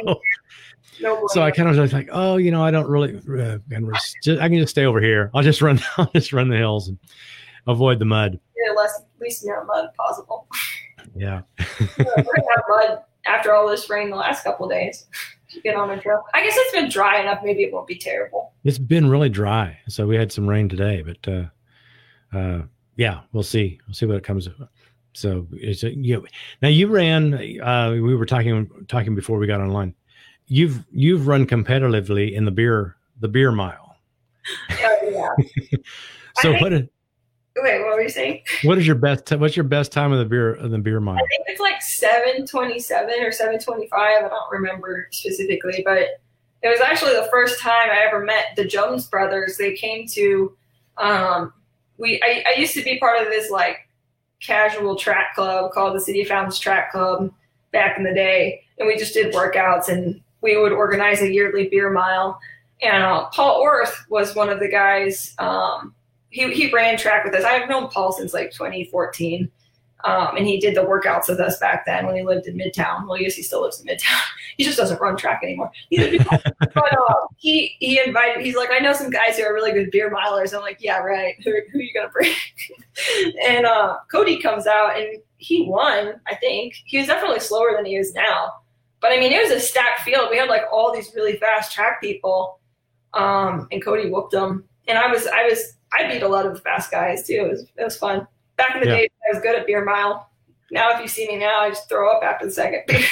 I kind of was like, I don't really, I can just stay over here. I'll just run the hills and avoid the mud. Yeah, at least no mud possible. Yeah. We're gonna have mud after all this rain the last couple of days. Get on a trail. I guess it's been dry enough. Maybe it won't be terrible. It's been really dry. So we had some rain today, but yeah, we'll see. We'll see what it comes. So now you ran. We were talking before we got online. You've run competitively in the beer mile. Yeah. So Wait, what were you saying? What's your best time of the beer mile? I think it's like 7:27 or 7:25. I don't remember specifically, but it was actually the first time I ever met the Jones brothers. They came to I used to be part of this like casual track club called the City of Fountains Track Club back in the day, and we just did workouts, and we would organize a yearly beer mile. And Paul Orth was one of the guys. He ran track with us. I've known Paul since like 2014, and he did the workouts with us back then when he lived in Midtown. Well, I guess he still lives in Midtown. He just doesn't run track anymore. But he invited. He's like, I know some guys who are really good beer milers. I'm like, yeah, right. Who are you gonna bring? And Cody comes out and he won. I think he was definitely slower than he is now. But I mean, it was a stacked field. We had like all these really fast track people, and Cody whooped them. And I beat a lot of the fast guys too. It was fun. Back in the day, I was good at beer mile. Now, if you see me now, I just throw up after the second beer.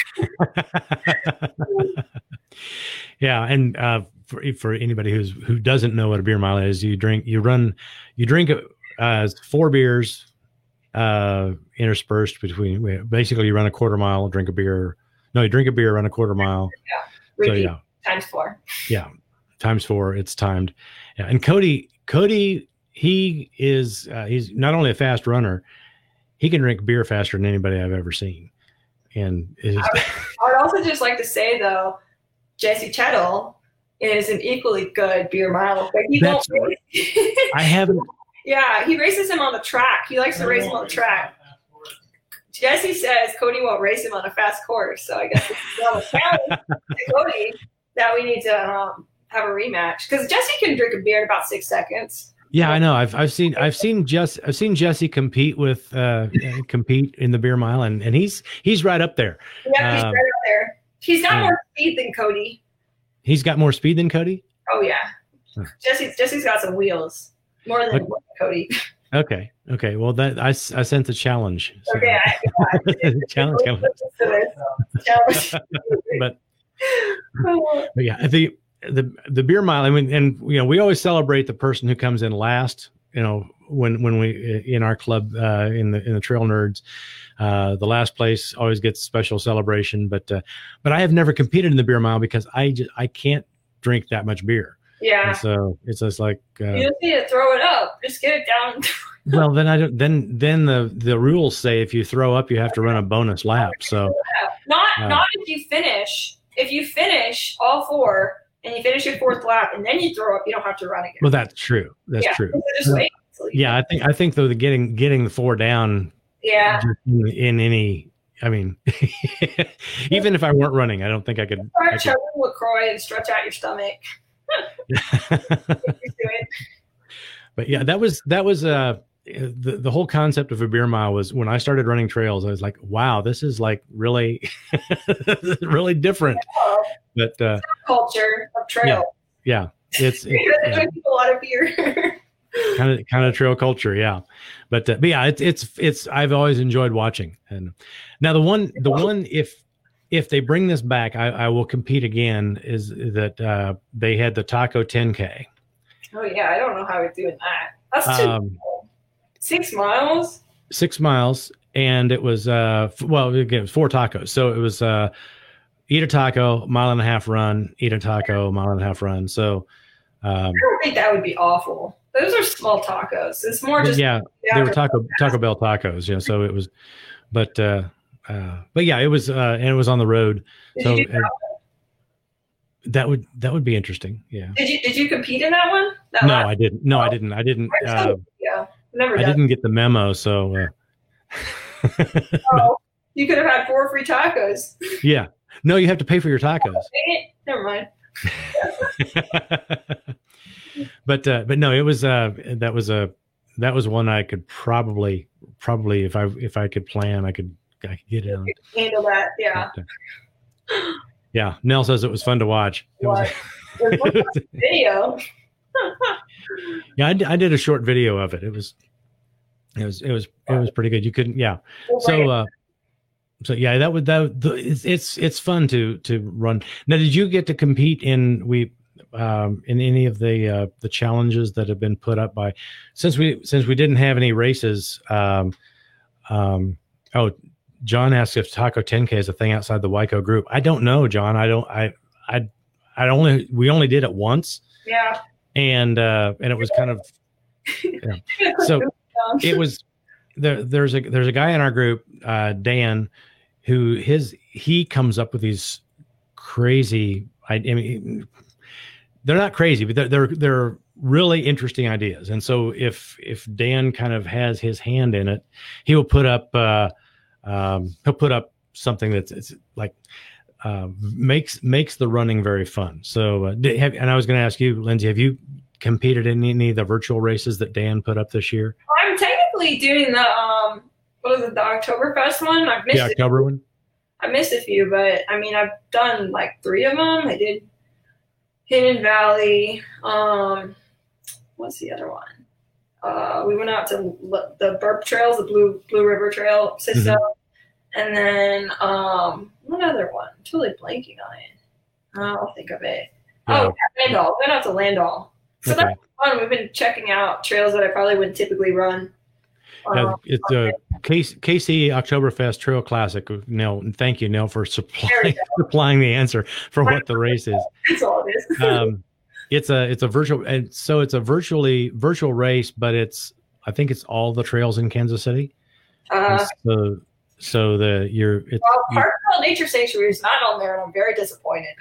Yeah, and for anybody who doesn't know what a beer mile is, you drink 4 beers interspersed between. Basically, you run a quarter mile, drink a beer. No, you drink a beer, run a quarter mile. Yeah. Repeat. So times 4. Yeah, times 4. It's timed. Yeah, and Cody, he is he's not only a fast runner, he can drink beer faster than anybody I've ever seen. And I would also just like to say though, Jesse Chettle is an equally good beer mile. Like he won't race. I haven't. Yeah, he races him on the track. He likes to race him on the track. Jesse says Cody won't race him on a fast course, so I guess it's a challenge to Cody that we need to have a rematch because Jesse can drink a beer in about 6 seconds. Yeah, I know. I've seen Jesse compete in the beer mile, and he's right up there. Yeah, he's right up there. He's got more speed than Cody. He's got more speed than Cody? Oh yeah. Jesse's got some wheels. More than Cody. Okay. Okay. Well, that I sense a challenge. So. Okay, Challenge coming. Challenge. but yeah, the beer mile. I mean, and we always celebrate the person who comes in last. When we in our club in the Trail Nerds, the last place always gets a special celebration. But I have never competed in the beer mile because I can't drink that much beer. Yeah. And so it's just like you just need to throw it up. Just get it down. Well, then I don't. Then the rules say if you throw up, you have to run a bonus lap. So not if you finish. If you finish all 4 and you finish your 4th lap and then you throw up, you don't have to run again. Well, that's true. That's true. So just wait. Yeah, I think though the getting the 4 down. Yeah. In any, I mean, even if I weren't running, I don't think I could. Start chugging LaCroix and stretch out your stomach. But yeah, that was the whole concept of a beer mile was when I started running trails. I was like, wow, this is like really, really different. Yeah. But culture of trail. Yeah, it's drink a lot of beer. kind of trail culture, yeah. But yeah, it's I've always enjoyed watching. And now the one if they bring this back, I will compete again. Is that they had the Taco 10K. Oh yeah, I don't know how we're doing that. That's too 6 miles. 6 miles, and it was well again it was 4 tacos. So it was eat a taco, 1.5 mile run, eat a taco, 1.5 mile run. So I don't think that would be awful. Those are small tacos. It's more just they were Taco Bell tacos. Yeah, so it was, but yeah, it was and it was on the road. So that would be interesting. Yeah. Did you compete in that one? No, I didn't. No, I didn't. I didn't. Yeah, never. I didn't get the memo. So. You could have had 4 free tacos. Yeah. No, you have to pay for your tacos. Never mind. But no, it was that was one I could probably if I could plan I could get it on. Handle that, yeah. But, yeah, Nell says it was fun to watch. It was video. Yeah, I did a short video of it. It was pretty good. You couldn't, yeah. So yeah, it's fun to run. Now, did you get to compete in any of the challenges that have been put up by since we didn't have any races? John asked if Taco 10K is a thing outside the Wyco group. I don't know, John. We only did it once. Yeah. And it was kind of so it was there's a guy in our group, Dan, who he comes up with these crazy, I mean, they're not crazy, but they're really interesting ideas. And so if Dan kind of has his hand in it, he will put up something that's like makes the running very fun. So and I was going to ask you, Lindsay, have you competed in any of the virtual races that Dan put up this year? I'm technically doing the what was it, the Oktoberfest one? I've missed October one. I missed a few, but I mean I've done like 3 of them. I did Hidden Valley. What's the other one? We went out to the Burp Trails, the Blue River Trail system, and then what other one? I'm totally blanking on it. I'll think of it. Yeah. Oh, Landall. Went out to Landall. So that's fun. We've been checking out trails that I probably wouldn't typically run. It's a KC Oktoberfest Trail Classic. Nell, thank you, Nell, for supplying the answer for what the race is. That's all it is. It's a virtual, and so it's a virtual race, but I think it's all the trails in Kansas City. Parkville Nature Sanctuary is not on there, and I'm very disappointed.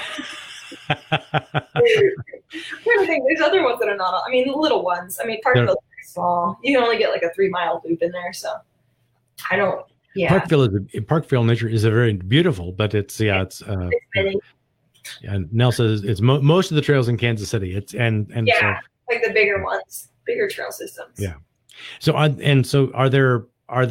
There's other ones that are not on. I mean, the little ones. I mean, Parkville is very small. You can only get like a 3-mile loop in there, so I don't. Yeah, Parkville Nature is a very beautiful, but it's Nell says it's most of the trails in Kansas City. It's and so, like the bigger ones, bigger trail systems. Yeah. So are there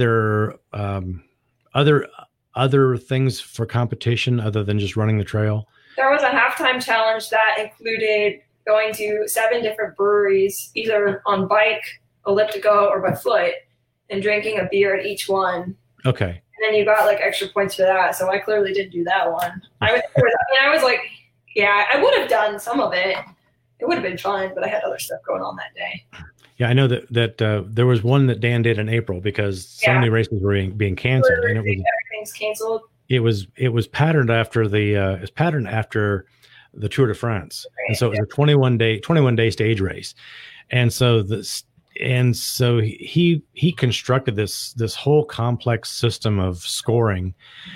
other things for competition other than just running the trail? There was a halftime challenge that included going to 7 different breweries, either on bike elliptical or by foot and drinking a beer at each one. Okay. And then you got like extra points for that. So I clearly didn't do that one. I was like, yeah, I would have done some of it. It would have been fun, but I had other stuff going on that day. Yeah, I know that there was one that Dan did in April because so many races were being canceled, and everything's canceled. It was patterned after the Tour de France, and so it was a 21 day stage race, and so he constructed this whole complex system of scoring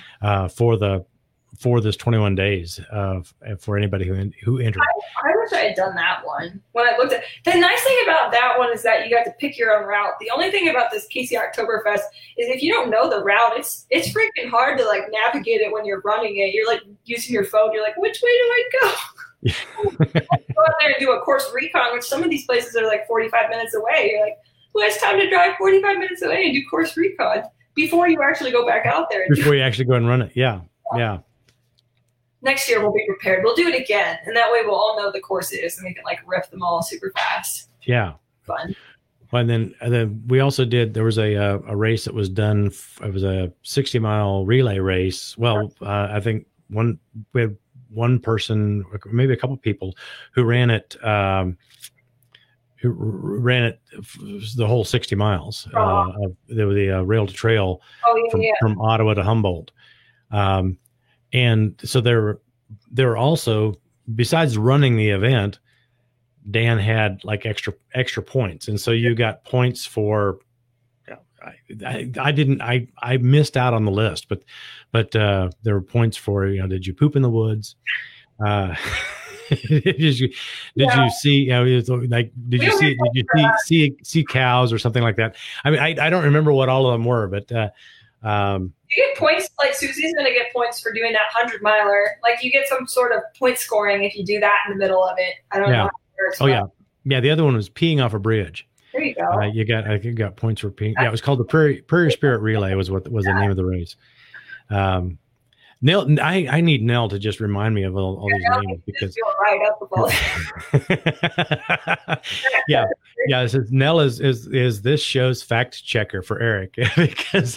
for this 21 days for anybody who entered. I wish I had done that one. When I looked at the nice thing about that one is that you got to pick your own route. The only thing about this KC Oktoberfest is if you don't know the route, it's freaking hard to like navigate it when you're running it. You're like using your phone. You're like, which way do I go? Go out there and do a course recon, which some of these places are like 45 minutes away. You're like, who has time to drive 45 minutes away and do course recon before you actually go back out there? Before you actually go and run it. Yeah. Next year we'll be prepared. We'll do it again, and that way we'll all know the courses, and we can like riff them all super fast. Yeah, fun. Well, and then we also did. There was a race that was done. It was a 60-mile relay race. Well, I think we had one person, maybe a couple of people, who ran it. The whole 60 miles. There was the rail to trail from Ottawa to Humboldt. And so there were also, besides running the event, Dan had like extra points. And so you got points for, I missed out on the list, but there were points for, did you poop in the woods? Did you see, did you see cows or something like that? I mean, I don't remember what all of them were, but, you get points, like Susie's going to get points for doing that 100-miler. Like you get some sort of point scoring if you do that in the middle of it. I don't know how it works. Oh, yeah. Yeah, the other one was peeing off a bridge. There you go. I think you got points for peeing. Yeah, it was called the Prairie Spirit Relay was the name of the race. Nell, I need Nell to just remind me of all these names because right up the ball. yeah. It says Nell is this show's fact checker for Eric because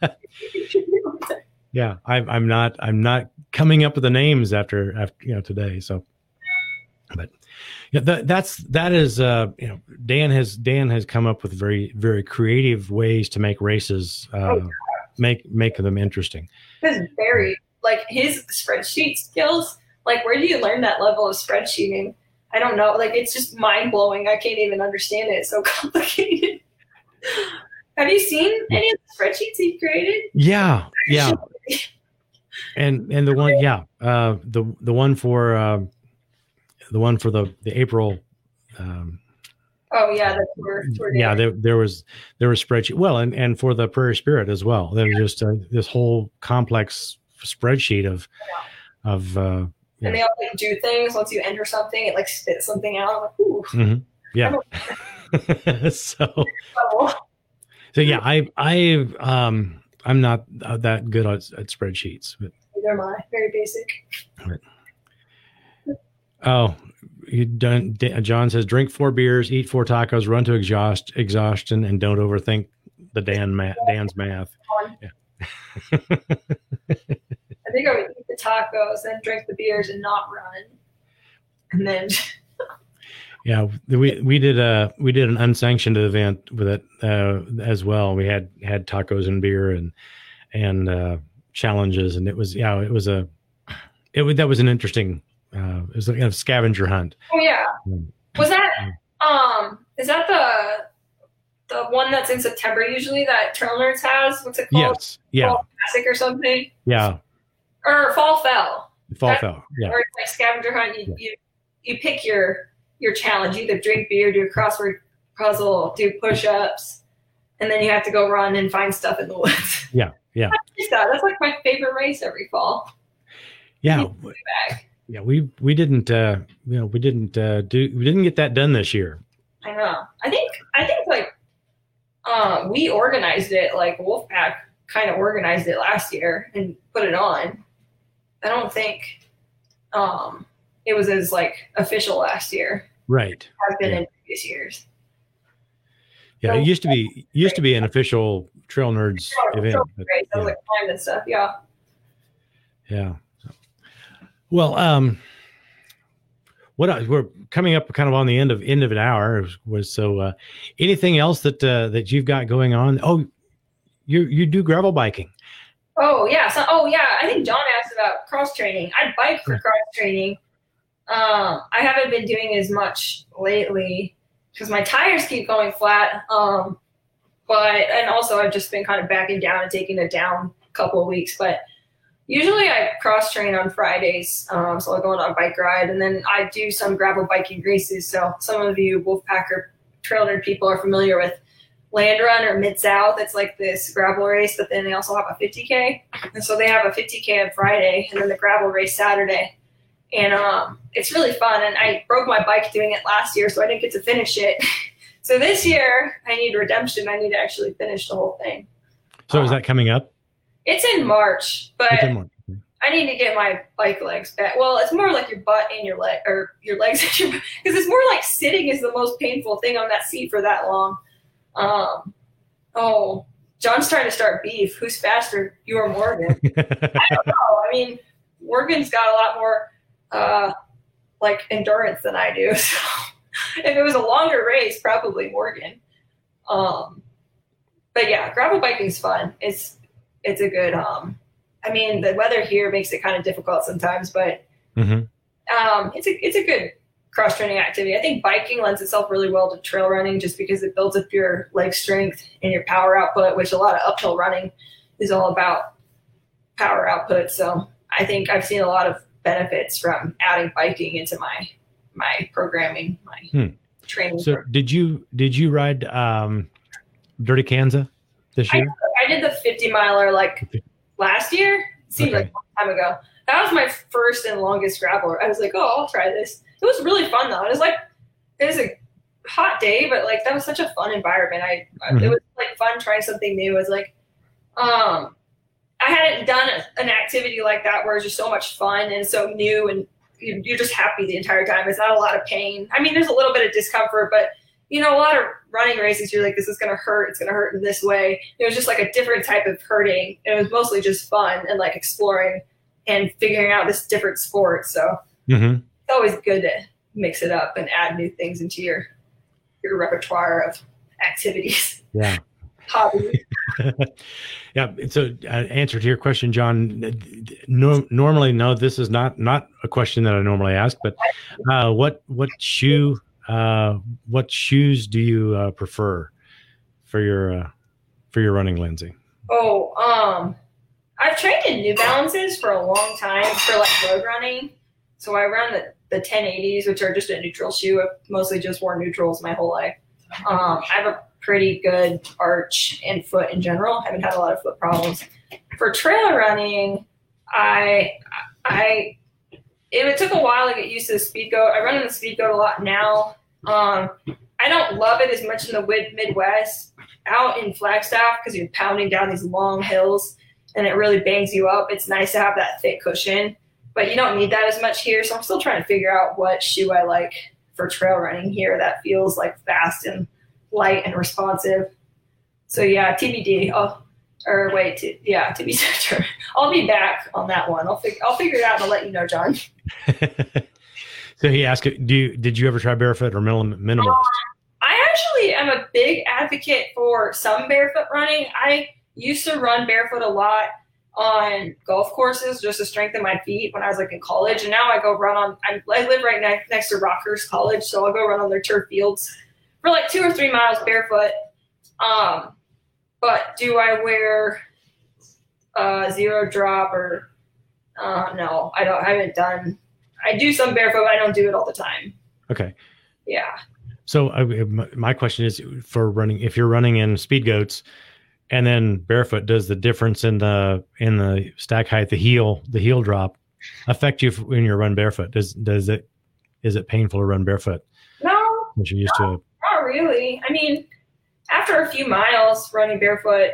yeah, I'm not coming up with the names after today. So, but yeah, that is Dan has come up with very, very creative ways to make races make them interesting. This is very. Like his spreadsheet skills, like where do you learn that level of spreadsheeting? I don't know. Like it's just mind blowing. I can't even understand it. It's so complicated. Have you seen any of the spreadsheets he created? Yeah. and the one, the one for the April. There was spreadsheet. Well, and for the Prairie Spirit as well. There was just this whole complex spreadsheet of and they all like do things once you enter something, it like spits something out. I'm like, ooh. Mm-hmm. Yeah. so yeah, I'm not that good at spreadsheets, but neither am I. Very basic. Right. Oh, John says drink 4 beers, eat 4 tacos, run to exhaustion, and don't overthink the Dan's math. Yeah. I think I would eat the tacos, then drink the beers and not run. And then yeah, we did an unsanctioned event with it as well. We had tacos and beer and challenges, and that was an interesting it was like a scavenger hunt. Oh yeah. Was that is that the one that's in September usually that Trail Nerds has? What's it called? Yes. Yeah. Fall Classic or something? Yeah. Or Fall Fell. Fell. Yeah. Or it's like scavenger hunt. You pick your challenge. Either drink beer, do a crossword puzzle, do push-ups, and then you have to go run and find stuff in the woods. Yeah. Yeah. That's like my favorite race every fall. Yeah. Yeah. We didn't get that done this year. I know. I think like we organized it, like Wolfpack kind of organized it last year and put it on. I don't think it was as like official last year. Right. Has been in previous years. Yeah, it used to be an official Trail Nerds event. But, race. I was like climbing and stuff. Yeah. Yeah. Well, we're coming up kind of on the end of an hour. So anything else that you've got going on? Oh, you do gravel biking. Oh yeah. I think John asked about cross training. I bike for cross training. I haven't been doing as much lately because my tires keep going flat. And also I've just been kind of backing down and taking it down a couple of weeks. But usually I cross train on Fridays. So I'll go on a bike ride, and then I do some gravel biking races. So some of you Wolfpacker Trail Nerd people are familiar with Land Run or Mid-South. It's like this gravel race, but then they also have a 50K. And so they have a 50K on Friday and then the gravel race Saturday. And it's really fun. And I broke my bike doing it last year, so I didn't get to finish it. So this year I need redemption. I need to actually finish the whole thing. So is that coming up? It's in March, but I need to get my bike legs back. Well, it's more like your butt and your leg, or your legs and your butt, because it's more like sitting is the most painful thing on that seat for that long. John's trying to start beef. Who's faster, you or Morgan? I don't know. I mean, Morgan's got a lot more like endurance than I do. So if it was a longer race, probably Morgan. But yeah, gravel biking is fun. It's a good. I mean, the weather here makes it kind of difficult sometimes, but it's a good cross training activity. I think biking lends itself really well to trail running just because it builds up your leg strength and your power output, which a lot of uphill running is all about power output. So I think I've seen a lot of benefits from adding biking into my programming, my training. So did you ride Dirty Kansas this year? I did the 50 miler last year. It seemed like a long time ago. That was my first and longest gravel. I was like, oh, I'll try this. It was really fun though. It was a hot day, but that was such a fun environment. It was fun trying something new. It was I hadn't done an activity like that where it's just so much fun and so new, and you're just happy the entire time. It's not a lot of pain. I mean, there's a little bit of discomfort, but a lot of running races, you're like, this is going to hurt. It's going to hurt in this way. It was just a different type of hurting. It was mostly just fun and exploring and figuring out this different sport. So it's always good to mix it up and add new things into your repertoire of activities. Yeah. Hobbies. Yeah. So answer to your question, John, normally, no, this is not a question that I normally ask, but what shoes do you prefer for your running, Lindsay? I've trained in New Balances for a long time for road running. So I run the 1080s, which are just a neutral shoe. I've mostly just worn neutrals my whole life. I have a pretty good arch and foot in general. I haven't had a lot of foot problems. For trail running, it took a while to get used to the Speedgoat. I run in the Speedgoat a lot now. I don't love it as much in the Midwest. Out in Flagstaff, because you're pounding down these long hills and it really bangs you up, it's nice to have that thick cushion, but you don't need that as much here. So I'm still trying to figure out what shoe I like for trail running here that feels fast and light and responsive. So yeah, TBD. TBD. I'll be back on that one. I'll figure it out and I'll let you know, John. So he asked, did you ever try barefoot or minimalist? I actually am a big advocate for some barefoot running. I used to run barefoot a lot on golf courses just to strengthen my feet when I was in college. And now I go run I live right next to Rockhurst College, so I'll go run on their turf fields for 2 or 3 miles barefoot. But do I wear zero drop or no, I haven't done. I do some barefoot, but I don't do it all the time. Okay. Yeah. So my question is, for running, if you're running in Speedgoats and then barefoot, does the difference in the stack height, the heel drop, affect you when you run barefoot? Is it painful to run barefoot? No. As you're used to it? Not really. I mean, after a few miles running barefoot,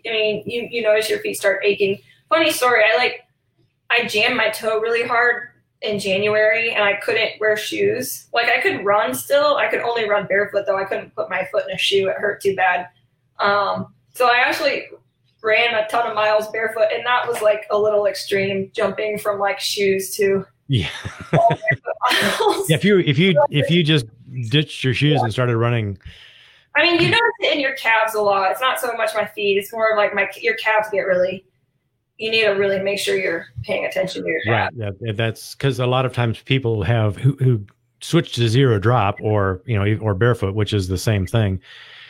you notice your feet start aching. Funny story. I jammed my toe really hard in January, and I couldn't wear shoes. Like I could run still. I could only run barefoot though. I couldn't put my foot in a shoe. It hurt too bad. So I actually ran a ton of miles barefoot, and that was like a little extreme, jumping from like shoes to yeah. If you just ditched your shoes and started running. I mean, you notice it in your calves a lot. It's not so much my feet. It's more like your calves get really. You need to really make sure you're paying attention to your calves. Right. Yeah, that's because a lot of times people have who switch to zero drop or or barefoot, which is the same thing.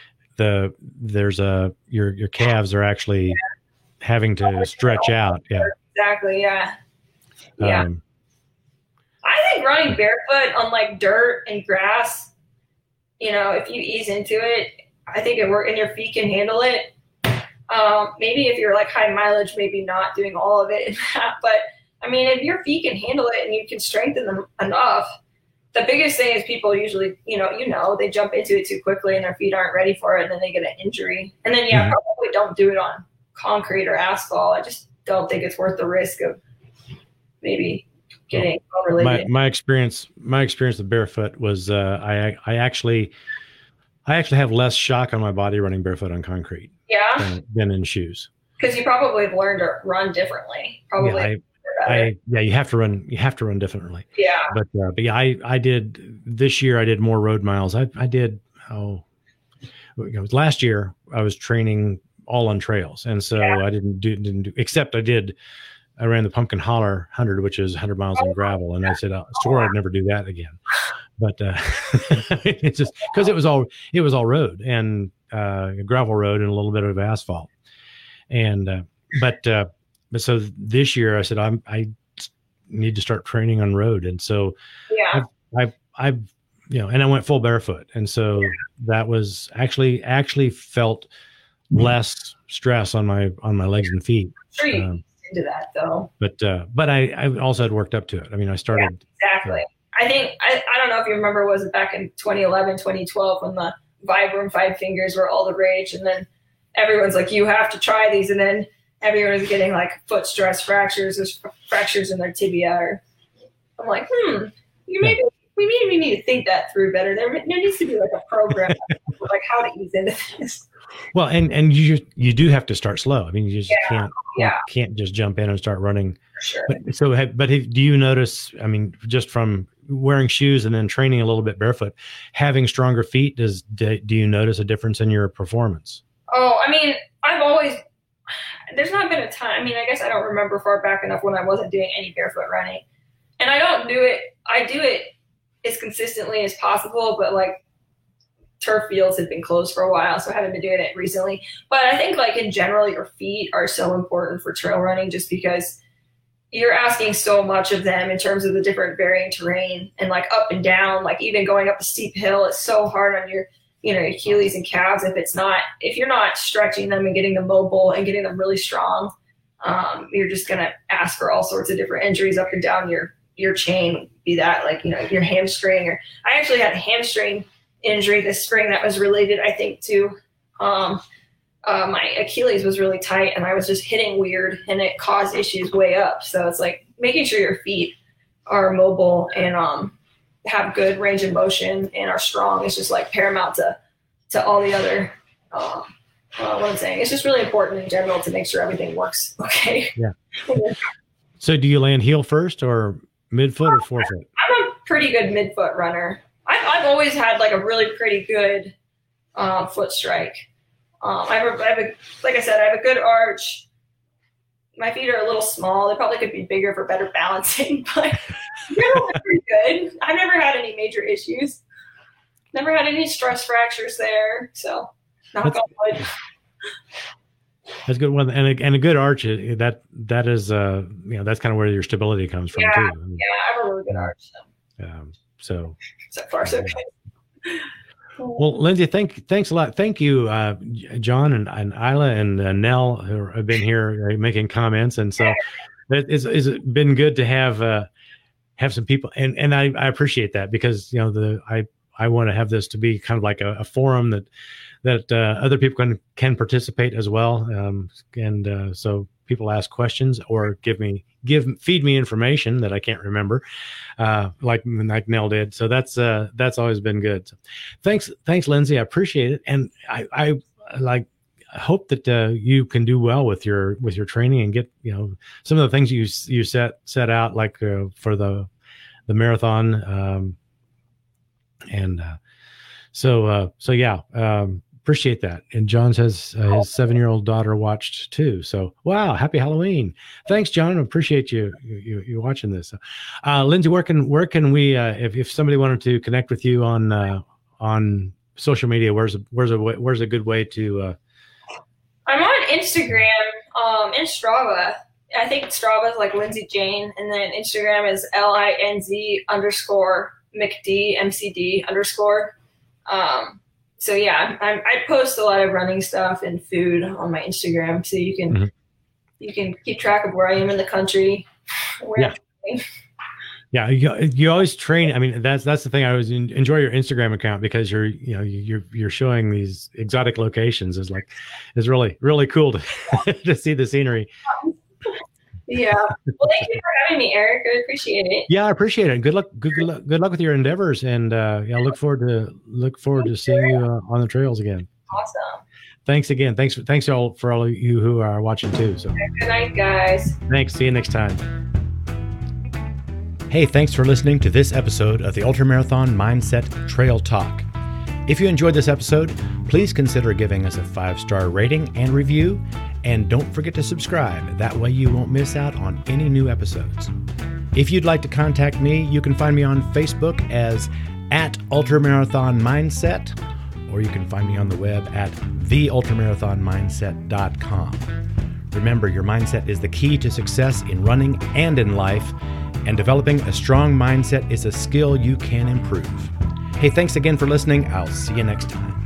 Your calves are actually having to stretch out. Yeah. Exactly. Yeah. Yeah. I think running barefoot on like dirt and grass, if you ease into it, I think it works and your feet can handle it. Maybe if you're like high mileage, maybe not doing all of it in that, but I mean, if your feet can handle it and you can strengthen them enough, the biggest thing is people usually, they jump into it too quickly and their feet aren't ready for it, and then they get an injury. And then, probably don't do it on concrete or asphalt. I just don't think it's worth the risk of maybe getting overlaid. My experience with barefoot was I actually have less shock on my body running barefoot on concrete. Yeah. Than in shoes. Because you probably have learned to run differently. Probably. Yeah, you have to run. You have to run differently. Yeah. But yeah, I did this year. I did more road miles. I did last year. I was training all on trails, and so I didn't do except I ran the Pumpkin Holler 100, which is 100 miles on gravel, and I said I swore I'd never do that again. But it's just because it was all road and gravel road and a little bit of asphalt, and but so this year I said I need to start training on road, and so I've and I went full barefoot, and so that was actually felt less stress on my legs and feet. Sure, you into that though. But I also had worked up to it. I mean, I started exactly. I think I don't know if you remember, was it back in 2011, 2012 when the Vibram 5 fingers were all the rage, and then everyone's like, you have to try these, and then everyone was getting like foot stress fractures or fractures in their tibia. Or I'm like, we maybe need to think that through better. There needs to be like a program like how to ease into this. Well, and you do have to start slow. I mean, you just can't just jump in and start running. For sure. Do you notice? I mean, just from wearing shoes and then training a little bit barefoot, having stronger feet, do you notice a difference in your performance? Oh, I mean, there's not been a time. I mean, I guess I don't remember far back enough when I wasn't doing any barefoot running, and I don't do it. I do it as consistently as possible, but like turf fields have been closed for a while, so I haven't been doing it recently. But I think like in general, your feet are so important for trail running just because you're asking so much of them in terms of the different varying terrain and like up and down, like even going up a steep hill, it's so hard on your Achilles and calves if you're not stretching them and getting them mobile and getting them really strong. You're just going to ask for all sorts of different injuries up and down your chain, be that like, your hamstring, or I actually had a hamstring injury this spring that was related, I think, to my Achilles was really tight and I was just hitting weird and it caused issues way up. So it's like making sure your feet are mobile and have good range of motion and are strong is just like paramount to all the other what I'm saying. It's just really important in general to make sure everything works okay. Yeah. So do you land heel first or midfoot or forefoot? I'm a pretty good midfoot runner. I've always had like a really pretty good foot strike. I have like I said, I have a good arch. My feet are a little small. They probably could be bigger for better balancing, but they're pretty good. I've never had any major issues. Never had any stress fractures there. So knock on wood. That's a good one, and a good arch. That is that's kind of where your stability comes from too. I have a really good arch. So far so good. Well, Lindsay, thanks a lot. Thank you, John and Isla and Nell, who have been here making comments, and so it's been good to have some people, and I appreciate that because I want to have this to be kind of like a forum that other people can participate as well, and so people ask questions or feed me information that I can't remember, like Nell did. So that's always been good. So thanks, Lindsay. I appreciate it, and I hope that you can do well with your training and get some of the things you set out, like for the marathon, so yeah. Appreciate that. And John says his 7-year-old daughter watched too. So, wow, happy Halloween. Thanks, John. I appreciate you watching this. Lindsay, where can we, if somebody wanted to connect with you on social media, where's a good way to, I'm on Instagram, and Strava. I think Strava is like Lindsay Jane, and then Instagram is LINZ_MCD_. So yeah, I post a lot of running stuff and food on my Instagram, so you can keep track of where I am in the country. Yeah, you always train. I mean, that's the thing. I always enjoy your Instagram account because you're showing these exotic locations. It's really really cool to see the scenery. Yeah. Well, thank you for having me, Eric. I appreciate it. Yeah, I appreciate it. Good luck with your endeavors, and look forward to seeing you on the trails again. Awesome. Thanks again. Thanks all for all of you who are watching too. So good night, guys. Thanks. See you next time. Hey, thanks for listening to this episode of the Ultramarathon Mindset Trail Talk. If you enjoyed this episode, please consider giving us a 5-star rating and review, and don't forget to subscribe. That way you won't miss out on any new episodes. If you'd like to contact me, you can find me on Facebook as @Ultramarathon Mindset, or you can find me on the web at theultramarathonmindset.com. Remember, your mindset is the key to success in running and in life, and developing a strong mindset is a skill you can improve. Hey, thanks again for listening. I'll see you next time.